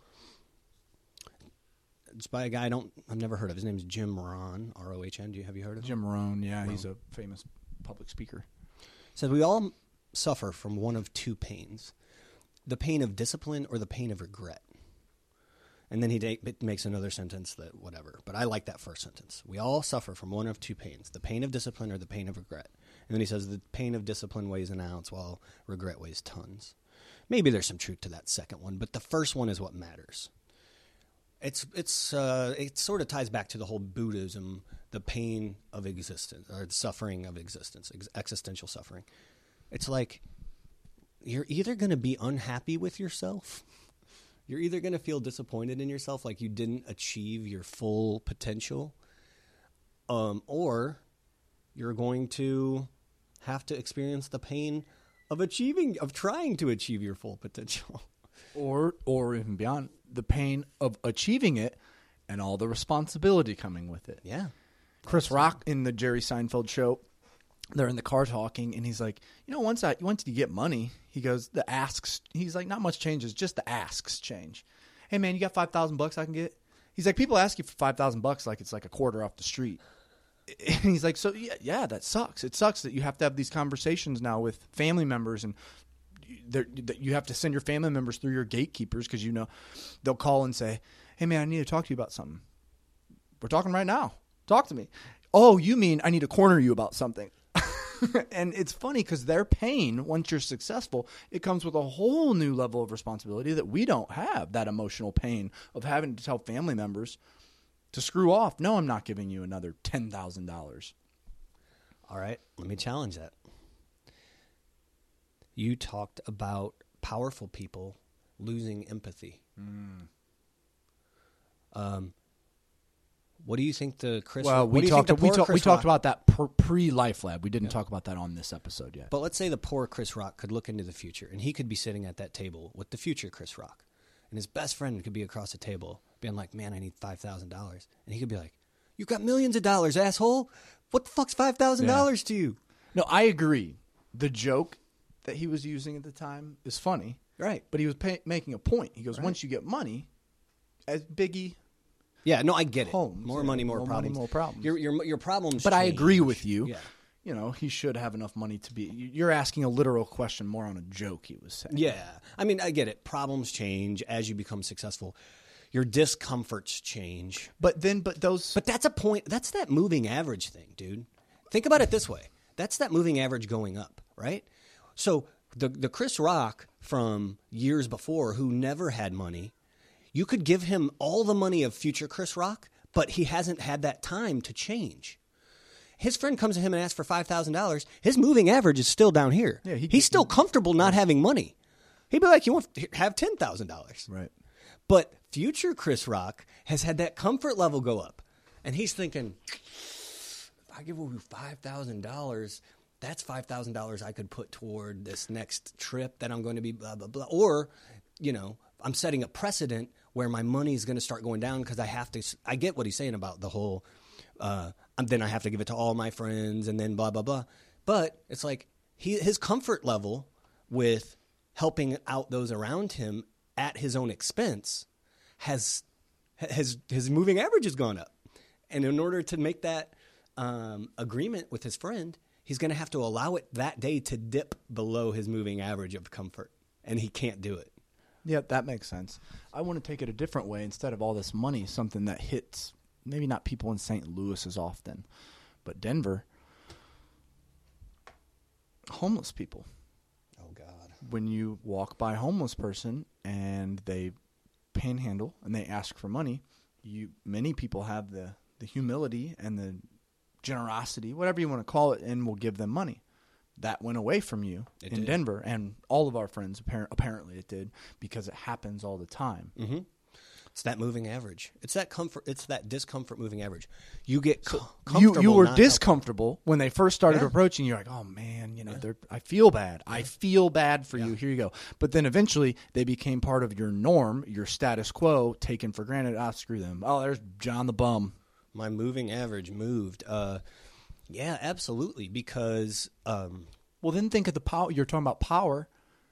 It's by a guy I don't, I've never heard of. His name is Jim Rohn, R O H N. Do you, have you heard of him? Jim Rohn, yeah. Rohn. He's a famous public speaker. Says we all suffer from one of two pains, the pain of discipline or the pain of regret. And then he da- makes another sentence that whatever. But I like that first sentence. We all suffer from one of two pains, the pain of discipline or the pain of regret. And then he says the pain of discipline weighs an ounce while regret weighs tons. Maybe there's some truth to that second one, but the first one is what matters. It's it's uh, it sort of ties back to the whole Buddhism, the pain of existence or the suffering of existence, ex- existential suffering. It's like you're either going to be unhappy with yourself, you're either going to feel disappointed in yourself, like you didn't achieve your full potential, um, or you're going to have to experience the pain of achieving, of trying to achieve your full potential. Or, or even beyond, the pain of achieving it and all the responsibility coming with it. Yeah. Chris Rock in the Jerry Seinfeld show, they're in the car talking, and he's like, you know, once I once you get money, he goes, the asks, he's like, not much changes, just the asks change. Hey, man, you got five thousand bucks I can get? He's like, people ask you for five thousand bucks like it's like a quarter off the street. And he's like, so, yeah, yeah, that sucks. It sucks that you have to have these conversations now with family members, and that you have to send your family members through your gatekeepers because, you know, they'll call and say, hey, man, I need to talk to you about something. We're talking right now. Talk to me. Oh, you mean I need to corner you about something. And it's funny because their pain, once you're successful, it comes with a whole new level of responsibility that we don't have, that emotional pain of having to tell family members to screw off. No, I'm not giving you another ten thousand dollars. All right, let me challenge that. You talked about powerful people losing empathy. Mm. Um, what do you think the Chris? Well, we talked. We, talk, Chris we talked Rock, about that pre-Life Lab. We didn't yeah. talk about that on this episode yet. But let's say the poor Chris Rock could look into the future, and he could be sitting at that table with the future Chris Rock, and his best friend could be across the table, being like, "Man, I need five thousand dollars," and he could be like, "You got millions of dollars, asshole! What the fuck's five thousand yeah. dollars to you?" No, I agree. The joke that he was using at the time is funny, right? But he was pay- making a point. He goes, right. Once you get money, as Biggie, yeah, no, I get it. Homes, more yeah, money, more, more problems. money, more problems. Your your your problems. But change. I agree with you. Yeah. You know, he should have enough money to be. You're asking a literal question more on a joke. He was saying. Yeah, I mean, I get it. Problems change as you become successful. Your discomforts change. But then, but those. But that's a point. That's that moving average thing, dude. Think about it this way. That's that moving average going up, right? So the the Chris Rock from years before who never had money, you could give him all the money of future Chris Rock, but he hasn't had that time to change. His friend comes to him and asks for five thousand dollars. His moving average is still down here. Yeah, he, He's still comfortable not having money. He'd be like, you want to have ten thousand dollars. Right. But future Chris Rock has had that comfort level go up. And he's thinking, if I give you five thousand dollars, that's five thousand dollars I could put toward this next trip that I'm going to be blah, blah, blah. Or, you know, I'm setting a precedent where my money is going to start going down because I have to – I get what he's saying about the whole uh, – then I have to give it to all my friends and then blah, blah, blah. But it's like he, his comfort level with helping out those around him at his own expense has – his, his moving average has gone up. And in order to make that um, agreement with his friend, he's going to have to allow it that day to dip below his moving average of comfort. And he can't do it. Yeah, that makes sense. I want to take it a different way. Instead of all this money, something that hits maybe not people in Saint Louis as often, but Denver, homeless people. Oh, God. When you walk by a homeless person and they panhandle and they ask for money, you many people have the, the humility and the generosity, whatever you want to call it, and will give them money. That went away from you It in did. Denver, and all of our friends, appar- apparently it did, because it happens all the time. Mm-hmm. It's that moving average. It's that comfort. It's that discomfort moving average. You get co- You comfortable. you were not discomfortable when they first started Yeah. approaching you. You're like, oh man, you know, they're, I feel bad. I feel bad for you. Here you go. But then eventually they became part of your norm, your status quo, taken for granted. Ah, screw them. Oh, there's John the bum. My moving average moved. Uh, yeah, absolutely. Because um, Well, then think of the power. You're talking about power.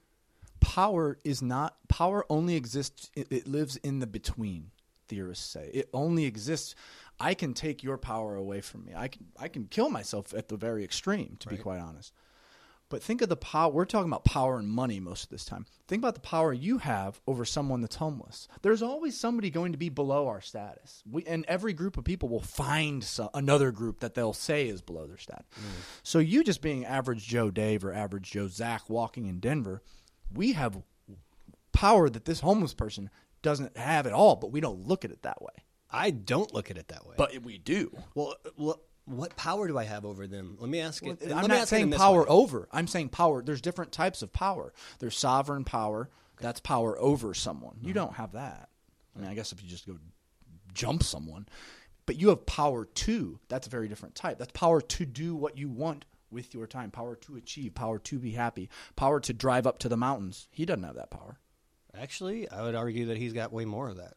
Power is not power. Only exists. It, it lives in the between. Theorists say it only exists. I can take your power away from me. I can. I can kill myself at the very extreme. To be Right. quite honest. But think of the power. We're talking about power and money most of this time. Think about the power you have over someone that's homeless. There's always somebody going to be below our status. We, and every group of people will find so, another group that they'll say is below their status. Mm. So you just being average Joe Dave or average Joe Zach walking in Denver, we have power that this homeless person doesn't have at all, but we don't look at it that way. I don't look at it that way. But we do. well, what, what power do I have over them? Let me ask it. I'm let me not ask it saying in this power way. over. I'm saying power. There's different types of power. There's sovereign power. That's power over someone. You don't have that. I mean, I guess if you just go jump someone. But you have power to. That's a very different type. That's power to do what you want with your time. Power to achieve. Power to be happy. Power to drive up to the mountains. He doesn't have that power. Actually, I would argue that he's got way more of that.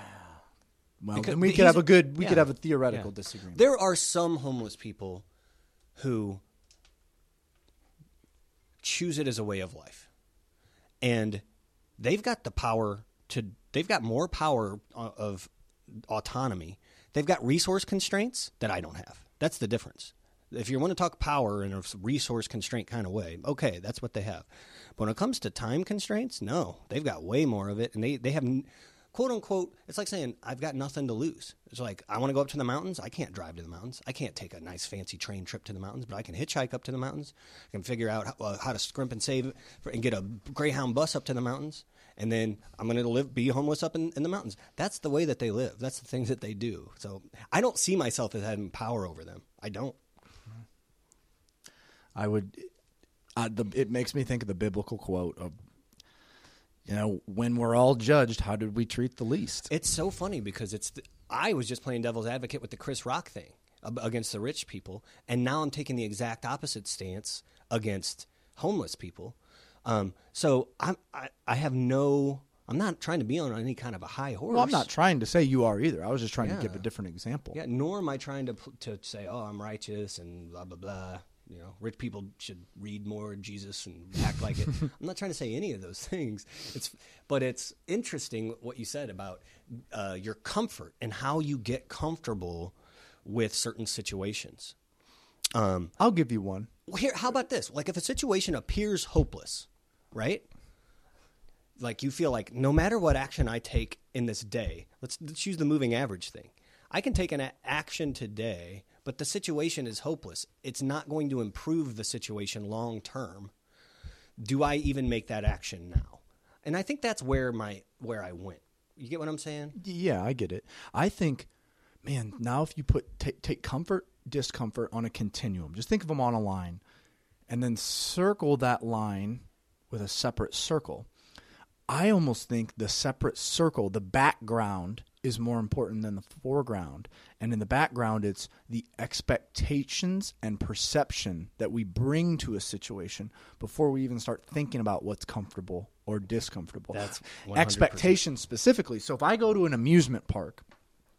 Well, Because then we could he's- have a good, we yeah. could have a theoretical Yeah. disagreement. There are some homeless people who choose it as a way of life. And they've got the power to, they've got more power of autonomy. They've got resource constraints that I don't have. That's the difference. If you want to talk power in a resource constraint kind of way, okay, that's what they have. But when it comes to time constraints, no, they've got way more of it. And they, they have, quote unquote, it's like saying, I've got nothing to lose. It's like, I want to go up to the mountains. I can't drive to the mountains. I can't take a nice fancy train trip to the mountains, but I can hitchhike up to the mountains. I can figure out how, uh, how to scrimp and save for, and get a Greyhound bus up to the mountains. And then I'm going to live, be homeless up in, in the mountains. That's the way that they live. That's the things that they do. So I don't see myself as having power over them. I don't. I would. Uh, the, it makes me think of the biblical quote of, you know, when we're all judged, how did we treat the least? It's so funny because it's. The, I was just playing devil's advocate with the Chris Rock thing ab- against the rich people, and now I'm taking the exact opposite stance against homeless people. Um, so I'm, I, I have no. I'm not trying to be on any kind of a high horse. Well, I'm not trying to say you are either. I was just trying Yeah. to give a different example. Yeah, nor am I trying to pl- to say, oh, I'm righteous and blah blah blah. You know, rich people should read more Jesus and act like it. I'm not trying to say any of those things. It's, but it's interesting what you said about uh, your comfort and how you get comfortable with certain situations. Um, I'll give you one. well, here, how about this? Like, if a situation appears hopeless, right? Like, you feel like no matter what action I take in this day, let's, let's use the moving average thing. I can take an a- action today, but the situation is hopeless. It's not going to improve the situation long term. Do I even make that action now? And I think that's where my where I went. You get what I'm saying? Yeah, I get it. I think, man, now if you put take, take comfort, discomfort on a continuum, just think of them on a line, and then circle that line with a separate circle. I almost think the separate circle, the background, is more important than the foreground. And in the background, it's the expectations and perception that we bring to a situation before we even start thinking about what's comfortable or discomfortable. That's one hundred percent. Expectations specifically. So if I go to an amusement park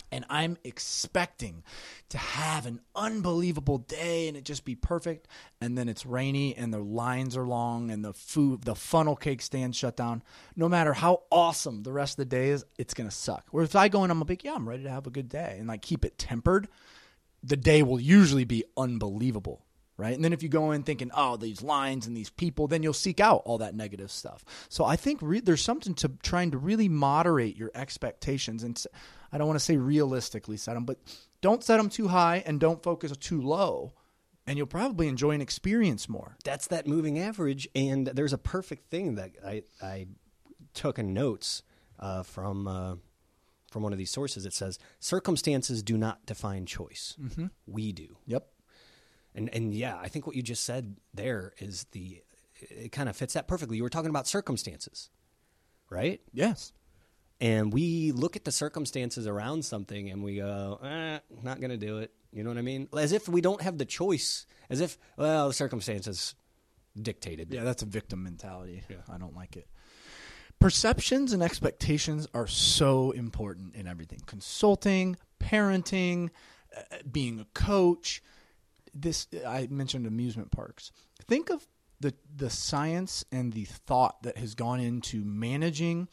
and I'm expecting to have an unbelievable day and it just be perfect, and then it's rainy and the lines are long and the food, the funnel cake stand shut down, no matter how awesome the rest of the day is, it's going to suck. Whereas if I go in, I'm like, yeah, I'm ready to have a good day, and like keep it tempered, the day will usually be unbelievable. Right. And then if you go in thinking, oh, these lines and these people, then you'll seek out all that negative stuff. So I think re- there's something to trying to really moderate your expectations. And I don't want to say realistically set them, but don't set them too high and don't focus too low. And you'll probably enjoy an experience more. That's that moving average. And there's a perfect thing that I, I took in notes uh, from uh, from one of these sources. It says, circumstances do not define choice. Mm-hmm. We do. Yep. And and yeah, I think what you just said there is the, it kind of fits that perfectly. You were talking about circumstances, right? Yes. And we look at the circumstances around something and we go, eh, not going to do it. You know what I mean? As if we don't have the choice, as if, well, the circumstances dictated. Yeah, that's a victim mentality. Yeah. I don't like it. Perceptions and expectations are so important in everything. Consulting, parenting, uh, being a coach. This I mentioned amusement parks. Think of the the science and the thought that has gone into managing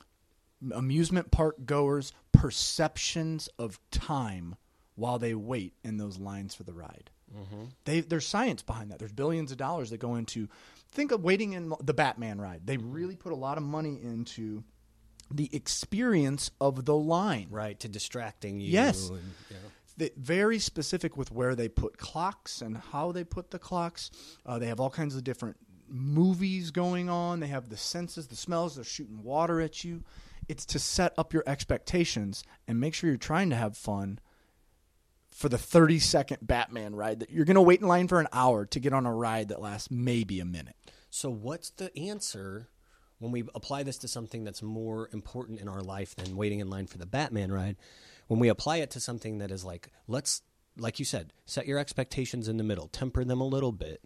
amusement park goers' perceptions of time while they wait in those lines for the ride. Mm-hmm. They, there's science behind that. There's billions of dollars that go into. Think of waiting in the Batman ride. They really put a lot of money into the experience of the line. Right, to distracting you. Yes. And, you know. The, very specific with where they put clocks and how they put the clocks. Uh, they have all kinds of different movies going on. They have the senses, the smells. They're shooting water at you. It's to set up your expectations and make sure you're trying to have fun for the thirty-second Batman ride. That you're going to wait in line for an hour to get on a ride that lasts maybe a minute. So what's the answer when we apply this to something that's more important in our life than waiting in line for the Batman ride? When we apply it to something that is like, let's, like you said, set your expectations in the middle, temper them a little bit.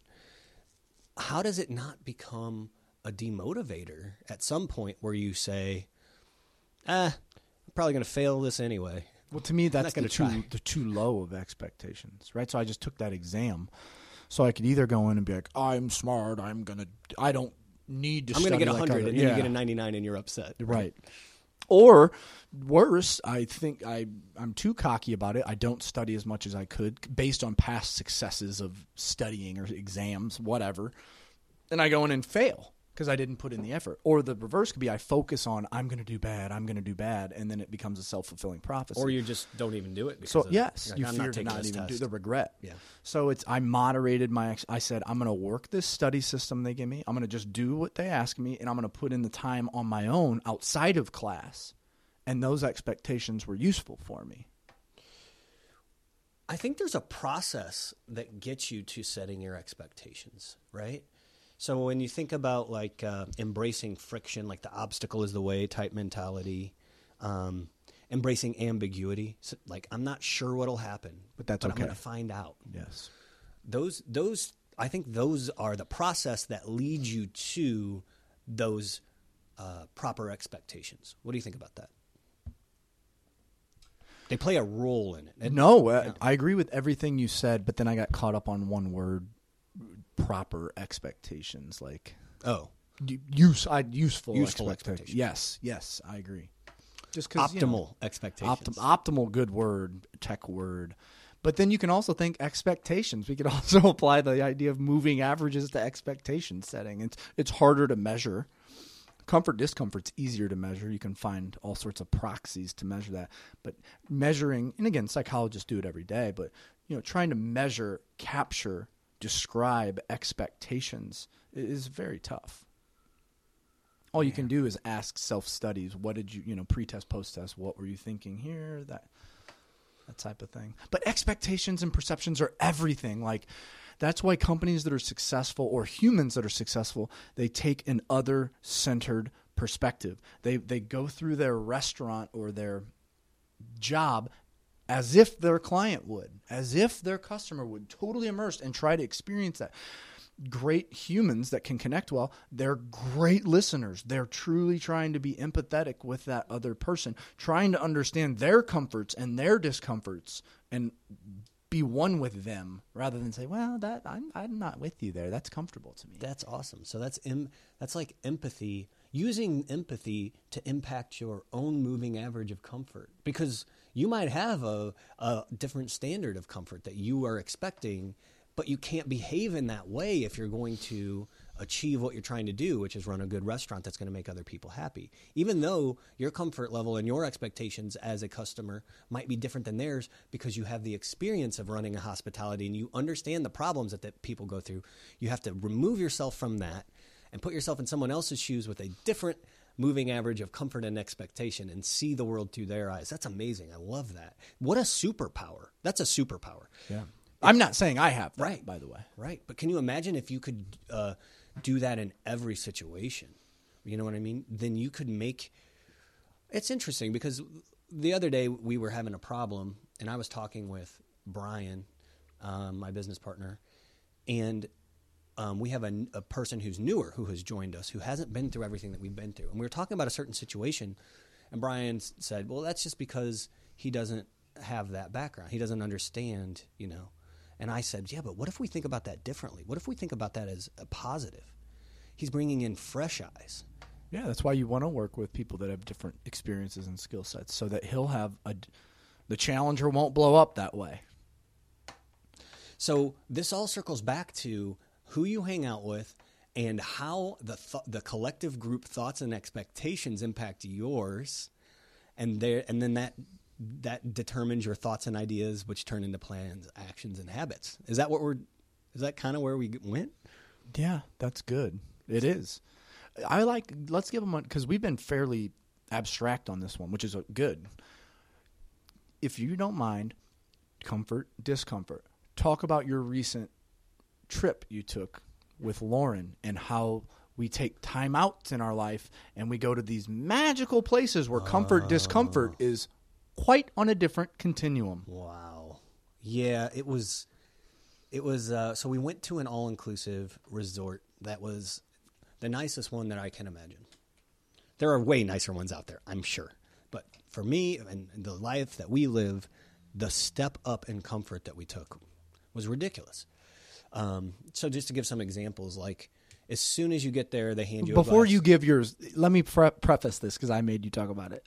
How does it not become a demotivator at some point where you say, ah, I'm probably going to fail this anyway? Well, to me, that's the too, try. the too low of expectations, right? So I just took that exam. So I could either go in and be like, I'm smart, I'm going to, I don't need to I'm study going to get like one hundred, other- and then yeah. you get a ninety-nine and you're upset. Right. Or worse, I think I, I'm too cocky about it. I don't study as much as I could based on past successes of studying or exams, whatever. And I go in and fail because I didn't put in the effort. Or the reverse could be I focus on I'm going to do bad, I'm going to do bad, and then it becomes a self-fulfilling prophecy. Or you just don't even do it. Because So of yes, like, you I'm fear not to taking not this even test. do the regret. Yeah. So it's I moderated my. Ex- I said I'm going to work this study system they give me. I'm going to just do what they ask me, and I'm going to put in the time on my own outside of class. And those expectations were useful for me. I think there's a process that gets you to setting your expectations, right? So when you think about like uh, embracing friction, like the obstacle is the way type mentality, um, embracing ambiguity, so, like I'm not sure what'll happen, But that's but okay. I'm going to find out. Yes. Those, those, I think those are the process that leads you to those uh, proper expectations. What do you think about that? They play a role in it. it No, uh, yeah. I agree with everything you said, but then I got caught up on one word: proper expectations. Like Oh, u- use, I useful, Useful expectations. expectations. Yes, yes, I agree. Just because optimal you know, expectations. optim- optimal, good word, tech word. But then you can also think expectations. We could also apply the idea of moving averages to expectation setting. It's it's harder to measure. Comfort, discomfort's easier to measure. You can find all sorts of proxies to measure that. But measuring, and again, psychologists do it every day, but you know, trying to measure, capture, describe expectations is very tough. All you can do is ask self-studies. What did you, you know, pre-test, post-test, what were you thinking here? That that type of thing. But expectations and perceptions are everything. Like, that's why companies that are successful, or humans that are successful, they take an other-centered perspective. They they go through their restaurant or their job as if their client would, as if their customer would, totally immersed and try to experience that. great humans that can connect well. They're great listeners. They're truly trying to be empathetic with that other person, trying to understand their comforts and their discomforts and be one with them rather than say, well, that I'm, I'm not with you there. That's comfortable to me. That's awesome. So that's em- that's like empathy, using empathy to impact your own moving average of comfort, because you might have a, a different standard of comfort that you are expecting, but you can't behave in that way if you're going to achieve what you're trying to do, which is run a good restaurant that's going to make other people happy. Even though your comfort level and your expectations as a customer might be different than theirs, because you have the experience of running a hospitality and you understand the problems that, that people go through, you have to remove yourself from that and put yourself in someone else's shoes with a different moving average of comfort and expectation and see the world through their eyes. That's amazing. I love that. What a superpower. That's a superpower. Yeah. I'm not saying I have that, right, by the way. Right. But can you imagine if you could uh, do that in every situation? You know what I mean? Then you could make – it's interesting because the other day we were having a problem, and I was talking with Brian, um, my business partner, and um, we have a, a person who's newer who has joined us who hasn't been through everything that we've been through. And we were talking about a certain situation, and Brian said, well, that's just because he doesn't have that background. He doesn't understand, you know. And I said, yeah, but what if we think about that differently? What if we think about that as a positive? He's bringing in fresh eyes. Yeah, that's why you want to work with people that have different experiences and skill sets so that he'll have a – the challenger won't blow up that way. So this all circles back to who you hang out with and how the th- the collective group thoughts and expectations impact yours, and there and then that – that determines your thoughts and ideas, which turn into plans, actions, and habits. Is that what we're, is that kind of where we went? Yeah, that's good. It is. I like, let's give them one, because we've been fairly abstract on this one, which is good. If you don't mind, comfort, discomfort, talk about your recent trip you took with Lauren and how we take time out in our life and we go to these magical places where comfort, oh. discomfort is quite on a different continuum. Wow. Yeah, it was, it was, uh, so we went to an all-inclusive resort that was the nicest one that I can imagine. There are way nicer ones out there, I'm sure. But for me and the life that we live, the step up in comfort that we took was ridiculous. Um, so just to give some examples, like as soon as you get there, they hand you a glass. Before you give yours, let me pre- preface this because I made you talk about it.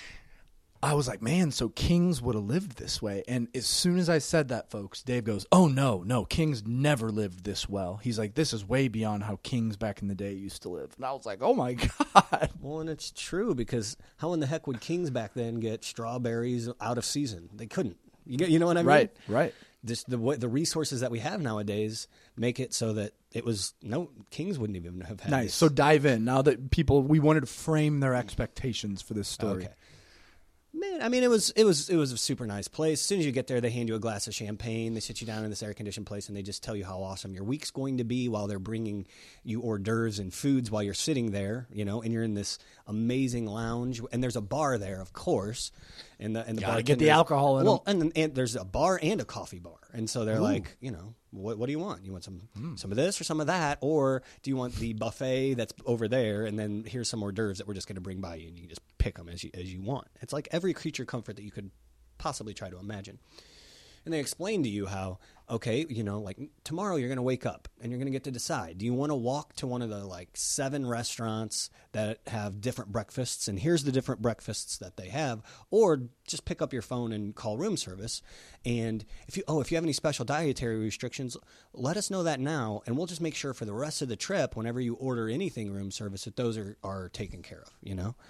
I was like, man, so kings would have lived this way. And as soon as I said that, folks, Dave goes, oh, no, no, kings never lived this well. He's like, this is way beyond how kings back in the day used to live. And I was like, oh, my God. Well, and it's true, because how in the heck would kings back then get strawberries out of season? They couldn't. You get, you know what I mean? Right, right. Just the the resources that we have nowadays make it so that it was, no, kings wouldn't even have had Nice. this. So dive in. Now that people, we wanted to frame their expectations for this story. Okay. Man, I mean, it was it was it was a super nice place. As soon as you get there, they hand you a glass of champagne. They sit you down in this air conditioned place, and they just tell you how awesome your week's going to be while they're bringing you hors d'oeuvres and foods while you're sitting there, you know. And you're in this amazing lounge, and there's a bar there, of course. And the and the Gotta get the alcohol in well, them. and and there's a bar and a coffee bar, and so they're Ooh. like, you know, what what do you want? You want some mm. some of this or some of that, or do you want the buffet that's over there? And then here's some hors d'oeuvres that we're just going to bring by you, and you can just pick them as you as you want. It's like every creature comfort that you could possibly try to imagine. And they explain to you how, okay, you know, like tomorrow you're going to wake up and you're going to get to decide. Do you want to walk to one of the like seven restaurants that have different breakfasts, and here's the different breakfasts that they have, or just pick up your phone and call room service? And if you, oh, if you have any special dietary restrictions, let us know that now, and we'll just make sure for the rest of the trip, whenever you order anything room service, that those are, are taken care of, you know?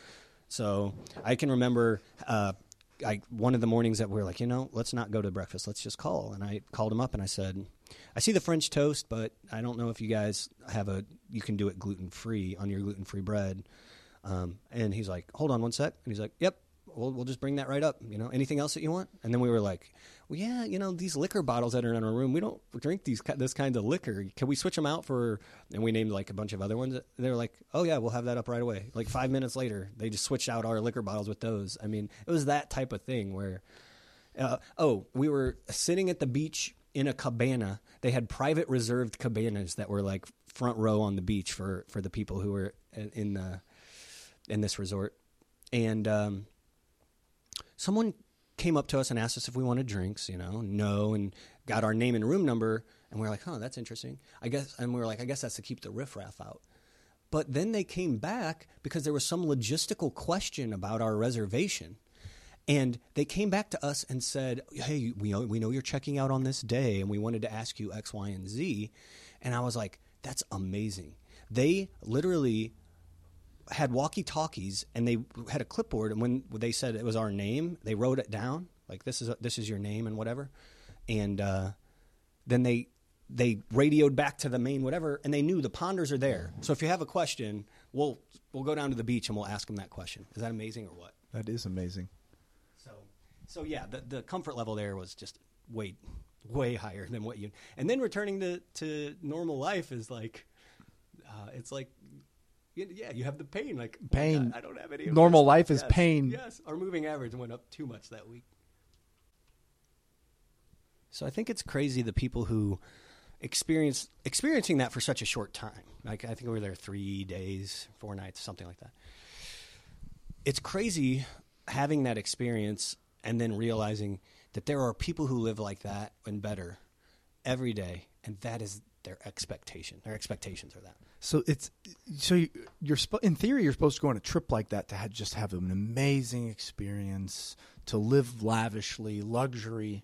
So I can remember uh, I, one of the mornings that we were like, you know, let's not go to breakfast. Let's just call. And I called him up and I said, I see the French toast, but I don't know if you guys have a, you can do it gluten-free on your gluten-free bread. Um, and he's like, hold on one sec. And he's like, yep, we'll, we'll just bring that right up. You know, anything else that you want? And then we were like, well, yeah, you know, these liquor bottles that are in our room, we don't drink these this kind of liquor. Can we switch them out for, and we named like a bunch of other ones. They were like, oh yeah, we'll have that up right away. Like five minutes later, they just switched out our liquor bottles with those. I mean, it was that type of thing where, uh, oh, we were sitting at the beach in a cabana. They had private reserved cabanas that were like front row on the beach for, for the people who were in the in this resort. And um, someone came up to us and asked us if we wanted drinks, you know, no, and got our name and room number. And we were like, oh, that's interesting. I guess, and we were like, I guess that's to keep the riffraff out. But then they came back because there was some logistical question about our reservation. And they came back to us and said, hey, we know, we know you're checking out on this day, and we wanted to ask you X, Y, and Z. And I was like, that's amazing. They literally had walkie-talkies, and they had a clipboard, and when they said it was our name, they wrote it down, like, this is a, this is your name and whatever. And uh, then they they radioed back to the main whatever, and they knew the ponders are there. So if you have a question, we'll we'll go down to the beach, and we'll ask them that question. Is that amazing or what? That is amazing. So, so yeah, the, the comfort level there was just way, way higher than what you. And then returning to, to normal life is like, uh, it's like, yeah, you have the pain. Like pain. Oh God, I don't have any. Of normal this. life is yes, pain. Yes, our moving average went up too much that week. So I think it's crazy the people who experience experiencing that for such a short time. Like I think we were there three days, four nights, something like that. It's crazy having that experience and then realizing that there are people who live like that and better every day, and that is their expectation. Their expectations are that. So it's so you, you're in theory you're supposed to go on a trip like that to have, just have an amazing experience, to live lavishly, luxury,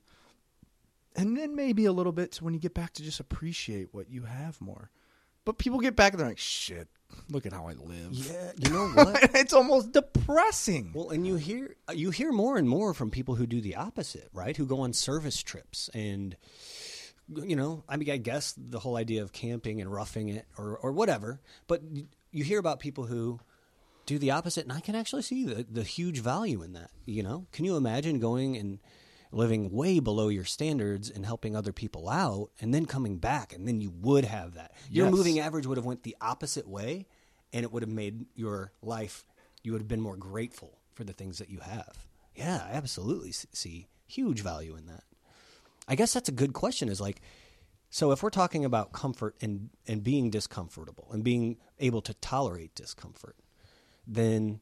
and then maybe a little bit to when you get back to just appreciate what you have more. But people get back and they're like, shit, look at how I live. Yeah, you know what? It's almost depressing. Well, and you hear you hear more and more from people who do the opposite, right? Who go on service trips and, you know, I mean, I guess the whole idea of camping and roughing it or, or whatever. But you hear about people who do the opposite, and I can actually see the, the huge value in that, you know? Can you imagine going and living way below your standards and helping other people out and then coming back, and then you would have that. Your Yes. moving average would have went the opposite way, and it would have made your life, you would have been more grateful for the things that you have. Yeah, I absolutely see huge value in that. I guess that's a good question is like, so if we're talking about comfort and, and being discomfortable and being able to tolerate discomfort, then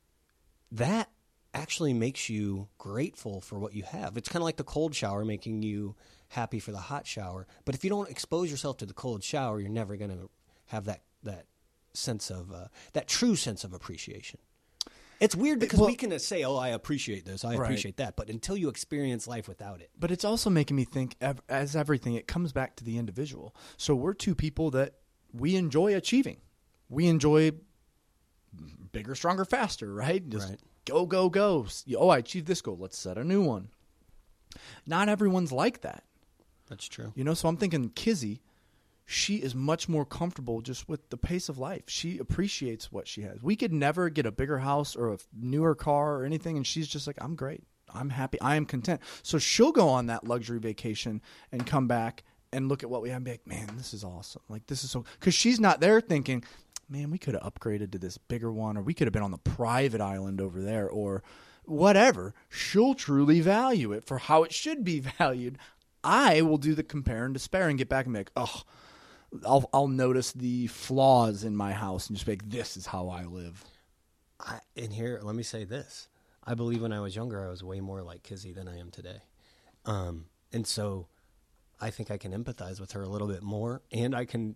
that actually makes you grateful for what you have. It's kind of like the cold shower making you happy for the hot shower. But if you don't expose yourself to the cold shower, you're never going to have that that sense of uh, that true sense of appreciation. It's weird because well, we can say, "Oh, I appreciate this, I right. appreciate that," but until you experience life without it. But it's also making me think, as everything, it comes back to the individual. So we're two people that we enjoy achieving. We enjoy bigger, stronger, faster, right? Just Right. Go, go, go. Oh, I achieved this goal. Let's set a new one. Not everyone's like that. That's true. You know, so I'm thinking Kizzy, she is much more comfortable just with the pace of life. She appreciates what she has. We could never get a bigger house or a newer car or anything, and she's just like, I'm great. I'm happy. I am content. So she'll go on that luxury vacation and come back and look at what we have and be like, man, this is awesome. Like, this is so – because she's not there thinking – man, we could have upgraded to this bigger one, or we could have been on the private island over there, or whatever. She'll truly value it for how it should be valued. I will do the compare and despair and get back and be like, oh, I'll, I'll notice the flaws in my house and just be like, this is how I live. I, and here, let me say this. I believe when I was younger, I was way more like Kizzy than I am today. Um, and so I think I can empathize with her a little bit more, and I can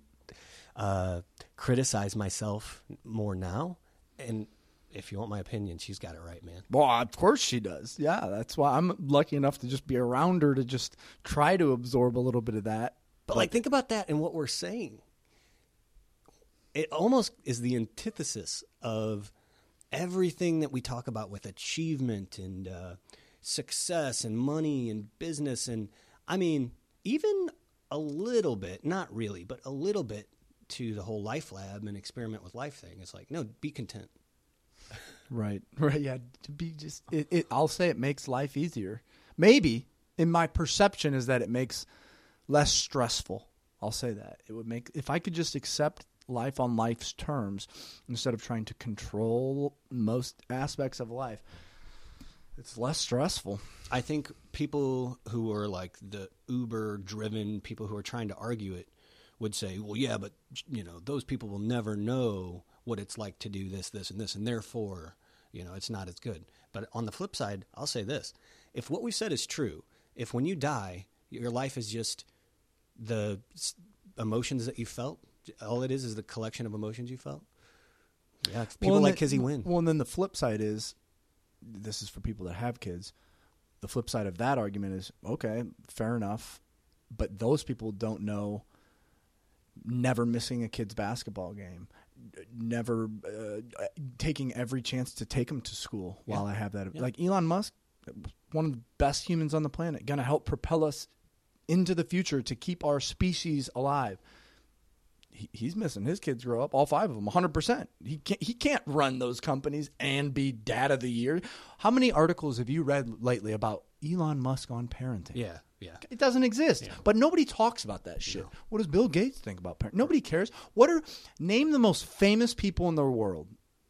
uh, criticize myself more now. And if you want my opinion, she's got it right, man. Well, of course she does. Yeah, that's why I'm lucky enough to just be around her to just try to absorb a little bit of that. But, like, think about that and what we're saying. It almost is the antithesis of everything that we talk about with achievement and uh, success and money and business. And, I mean, even a little bit, not really, but a little bit to the whole Life Lab and Experiment with Life thing. It's like, no, be content. Right. Right. Yeah. To be just, it, it, I'll say it makes life easier. Maybe in my perception is that it makes less stressful. I'll say that it would make, if I could just accept life on life's terms instead of trying to control most aspects of life, It's less stressful. I think people who are like the uber-driven people who are trying to argue it would say, well, yeah, but, you know, those people will never know what it's like to do this, this, and this, and therefore, you know, it's not as good. But on the flip side, I'll say this. If what we said is true, if when you die, your life is just the emotions that you felt, all it is is the collection of emotions you felt, yeah, people well, like the, Kizzy win. Well, and then the flip side is, this is for people that have kids, the flip side of that argument is, okay, fair enough, but those people don't know never missing a kid's basketball game, never uh, taking every chance to take them to school while yeah. I have that. Yeah. Like Elon Musk, one of the best humans on the planet, going to help propel us into the future to keep our species alive. He, he's missing his kids grow up, all five of them, one hundred percent. He can't, he can't run those companies and be dad of the year. How many articles have you read lately about Elon Musk on parenting? Yeah, yeah. It doesn't exist. Yeah. But nobody talks about that shit. No. What does Bill Gates think about parenting? Nobody cares. What are name the most famous people in the world?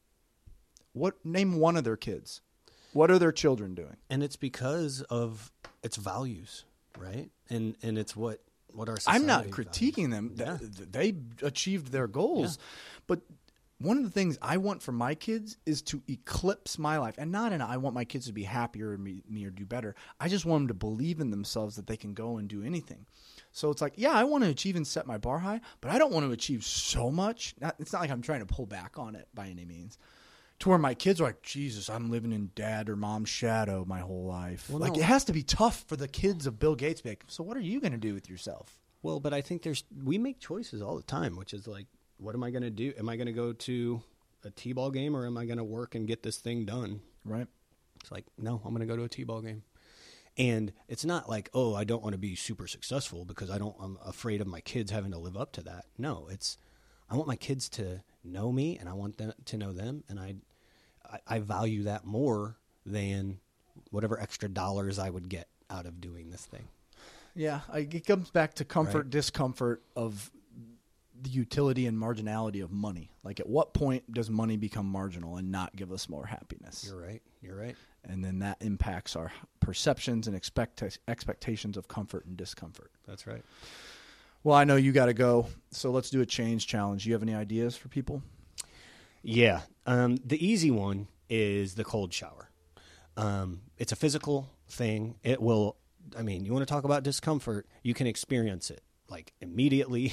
What name one of their kids? What are their children doing? And it's because of its values, right? And and it's what what our society I'm not values. critiquing them. Yeah. They achieved their goals. Yeah. But one of the things I want for my kids is to eclipse my life. And not in I want my kids to be happier and me, me or do better. I just want them to believe in themselves that they can go and do anything. So it's like, yeah, I want to achieve and set my bar high, but I don't want to achieve so much. Not, it's not like I'm trying to pull back on it by any means. To where my kids are like, Jesus, I'm living in dad or mom's shadow my whole life. Well, like no. it has to be tough for the kids of Bill Gates to be like, so what are you going to do with yourself? Well, but I think there's we make choices all the time, which is like, what am I going to do? Am I going to go to a T-ball game or am I going to work and get this thing done? Right. It's like, no, I'm going to go to a T-ball game. And it's not like, oh, I don't want to be super successful because I don't, I'm afraid of my kids having to live up to that. No, it's, I want my kids to know me and I want them to know them. And I, I, I value that more than whatever extra dollars I would get out of doing this thing. Yeah, I, it comes back to comfort, Right. discomfort of the utility and marginality of money. Like, at what point does money become marginal and not give us more happiness? You're right. You're right. And then that impacts our perceptions and expect- expectations of comfort and discomfort. That's right. Well, I know you got to go, so let's do a change challenge. You have any ideas for people? Yeah. Um, the easy one is the cold shower. Um, it's a physical thing. It will, I mean, you want to talk about discomfort, you can experience it like immediately,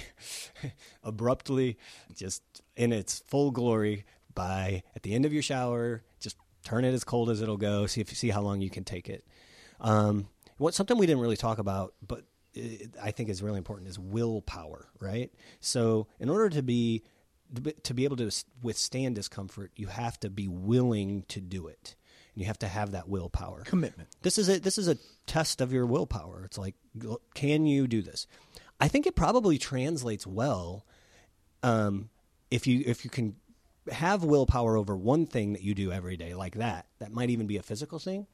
abruptly, just in its full glory by at the end of your shower, just turn it as cold as it'll go. See if you see how long you can take it. Um, what something we didn't really talk about, but it, I think is really important is willpower, right? So in order to be to be able to withstand discomfort, you have to be willing to do it. And you have to have that willpower. Commitment. This is a this is a test of your willpower. It's like, can you do this? I think it probably translates well um, if you if you can have willpower over one thing that you do every day like that. That might even be a physical thing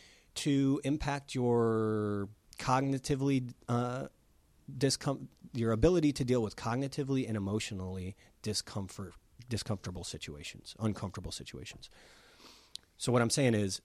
to impact your cognitively uh, discom- your ability to deal with cognitively and emotionally discomfort discomfortable situations, uncomfortable situations. So what I'm saying is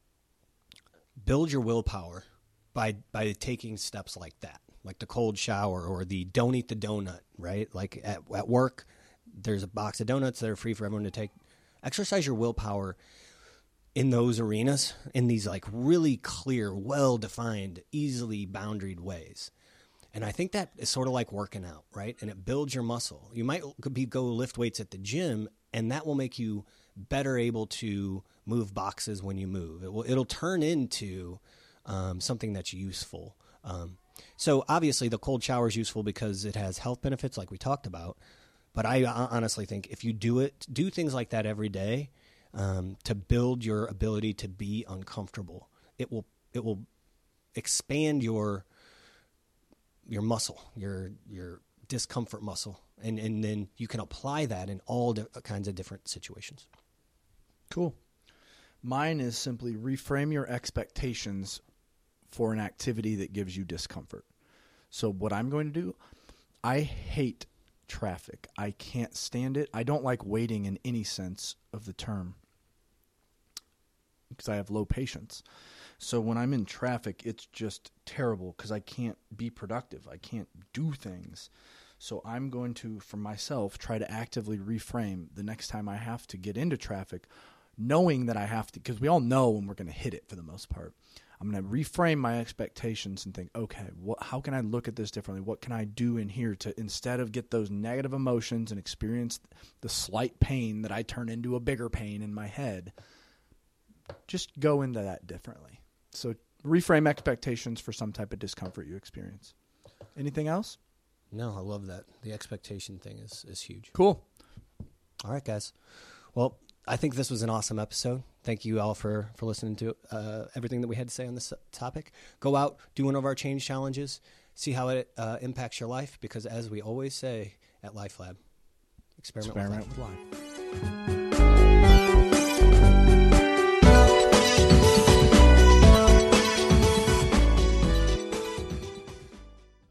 build your willpower by by taking steps like that, like the cold shower or the don't eat the donut, right? Like at, at work, there's a box of donuts that are free for everyone to take. Exercise your willpower in those arenas, in these like really clear, well-defined, easily boundaried ways. And I think that is sort of like working out, right? And it builds your muscle. You might be go lift weights at the gym, and that will make you better able to move boxes when you move. It will, it'll turn into um, something that's useful. Um, so obviously the cold shower is useful because it has health benefits like we talked about. But I honestly think if you do it, do things like that every day um, to build your ability to be uncomfortable, it will it will expand your your muscle, your your discomfort muscle, and, and then you can apply that in all di- kinds of different situations. Cool. Mine is simply reframe your expectations for an activity that gives you discomfort. So what I'm going to do, I hate traffic. I can't stand it. I don't like waiting in any sense of the term. because I have low patience. So when I'm in traffic, it's just terrible because I can't be productive. I can't do things. So I'm going to, for myself, try to actively reframe the next time I have to get into traffic, knowing that I have to, because we all know when we're going to hit it for the most part. I'm going to reframe my expectations and think, okay, what, how can I look at this differently? What can I do in here to, instead of get those negative emotions and experience the slight pain that I turn into a bigger pain in my head, just go into that differently. So reframe expectations for some type of discomfort you experience. Anything else? No, I love that. The expectation thing is, is huge. Cool. All right, guys. Well, I think this was an awesome episode. Thank you all for, for listening to uh, everything that we had to say on this topic. Go out, do one of our change challenges, see how it uh, impacts your life, because as we always say at LifeLab, experiment, experiment with life. With life.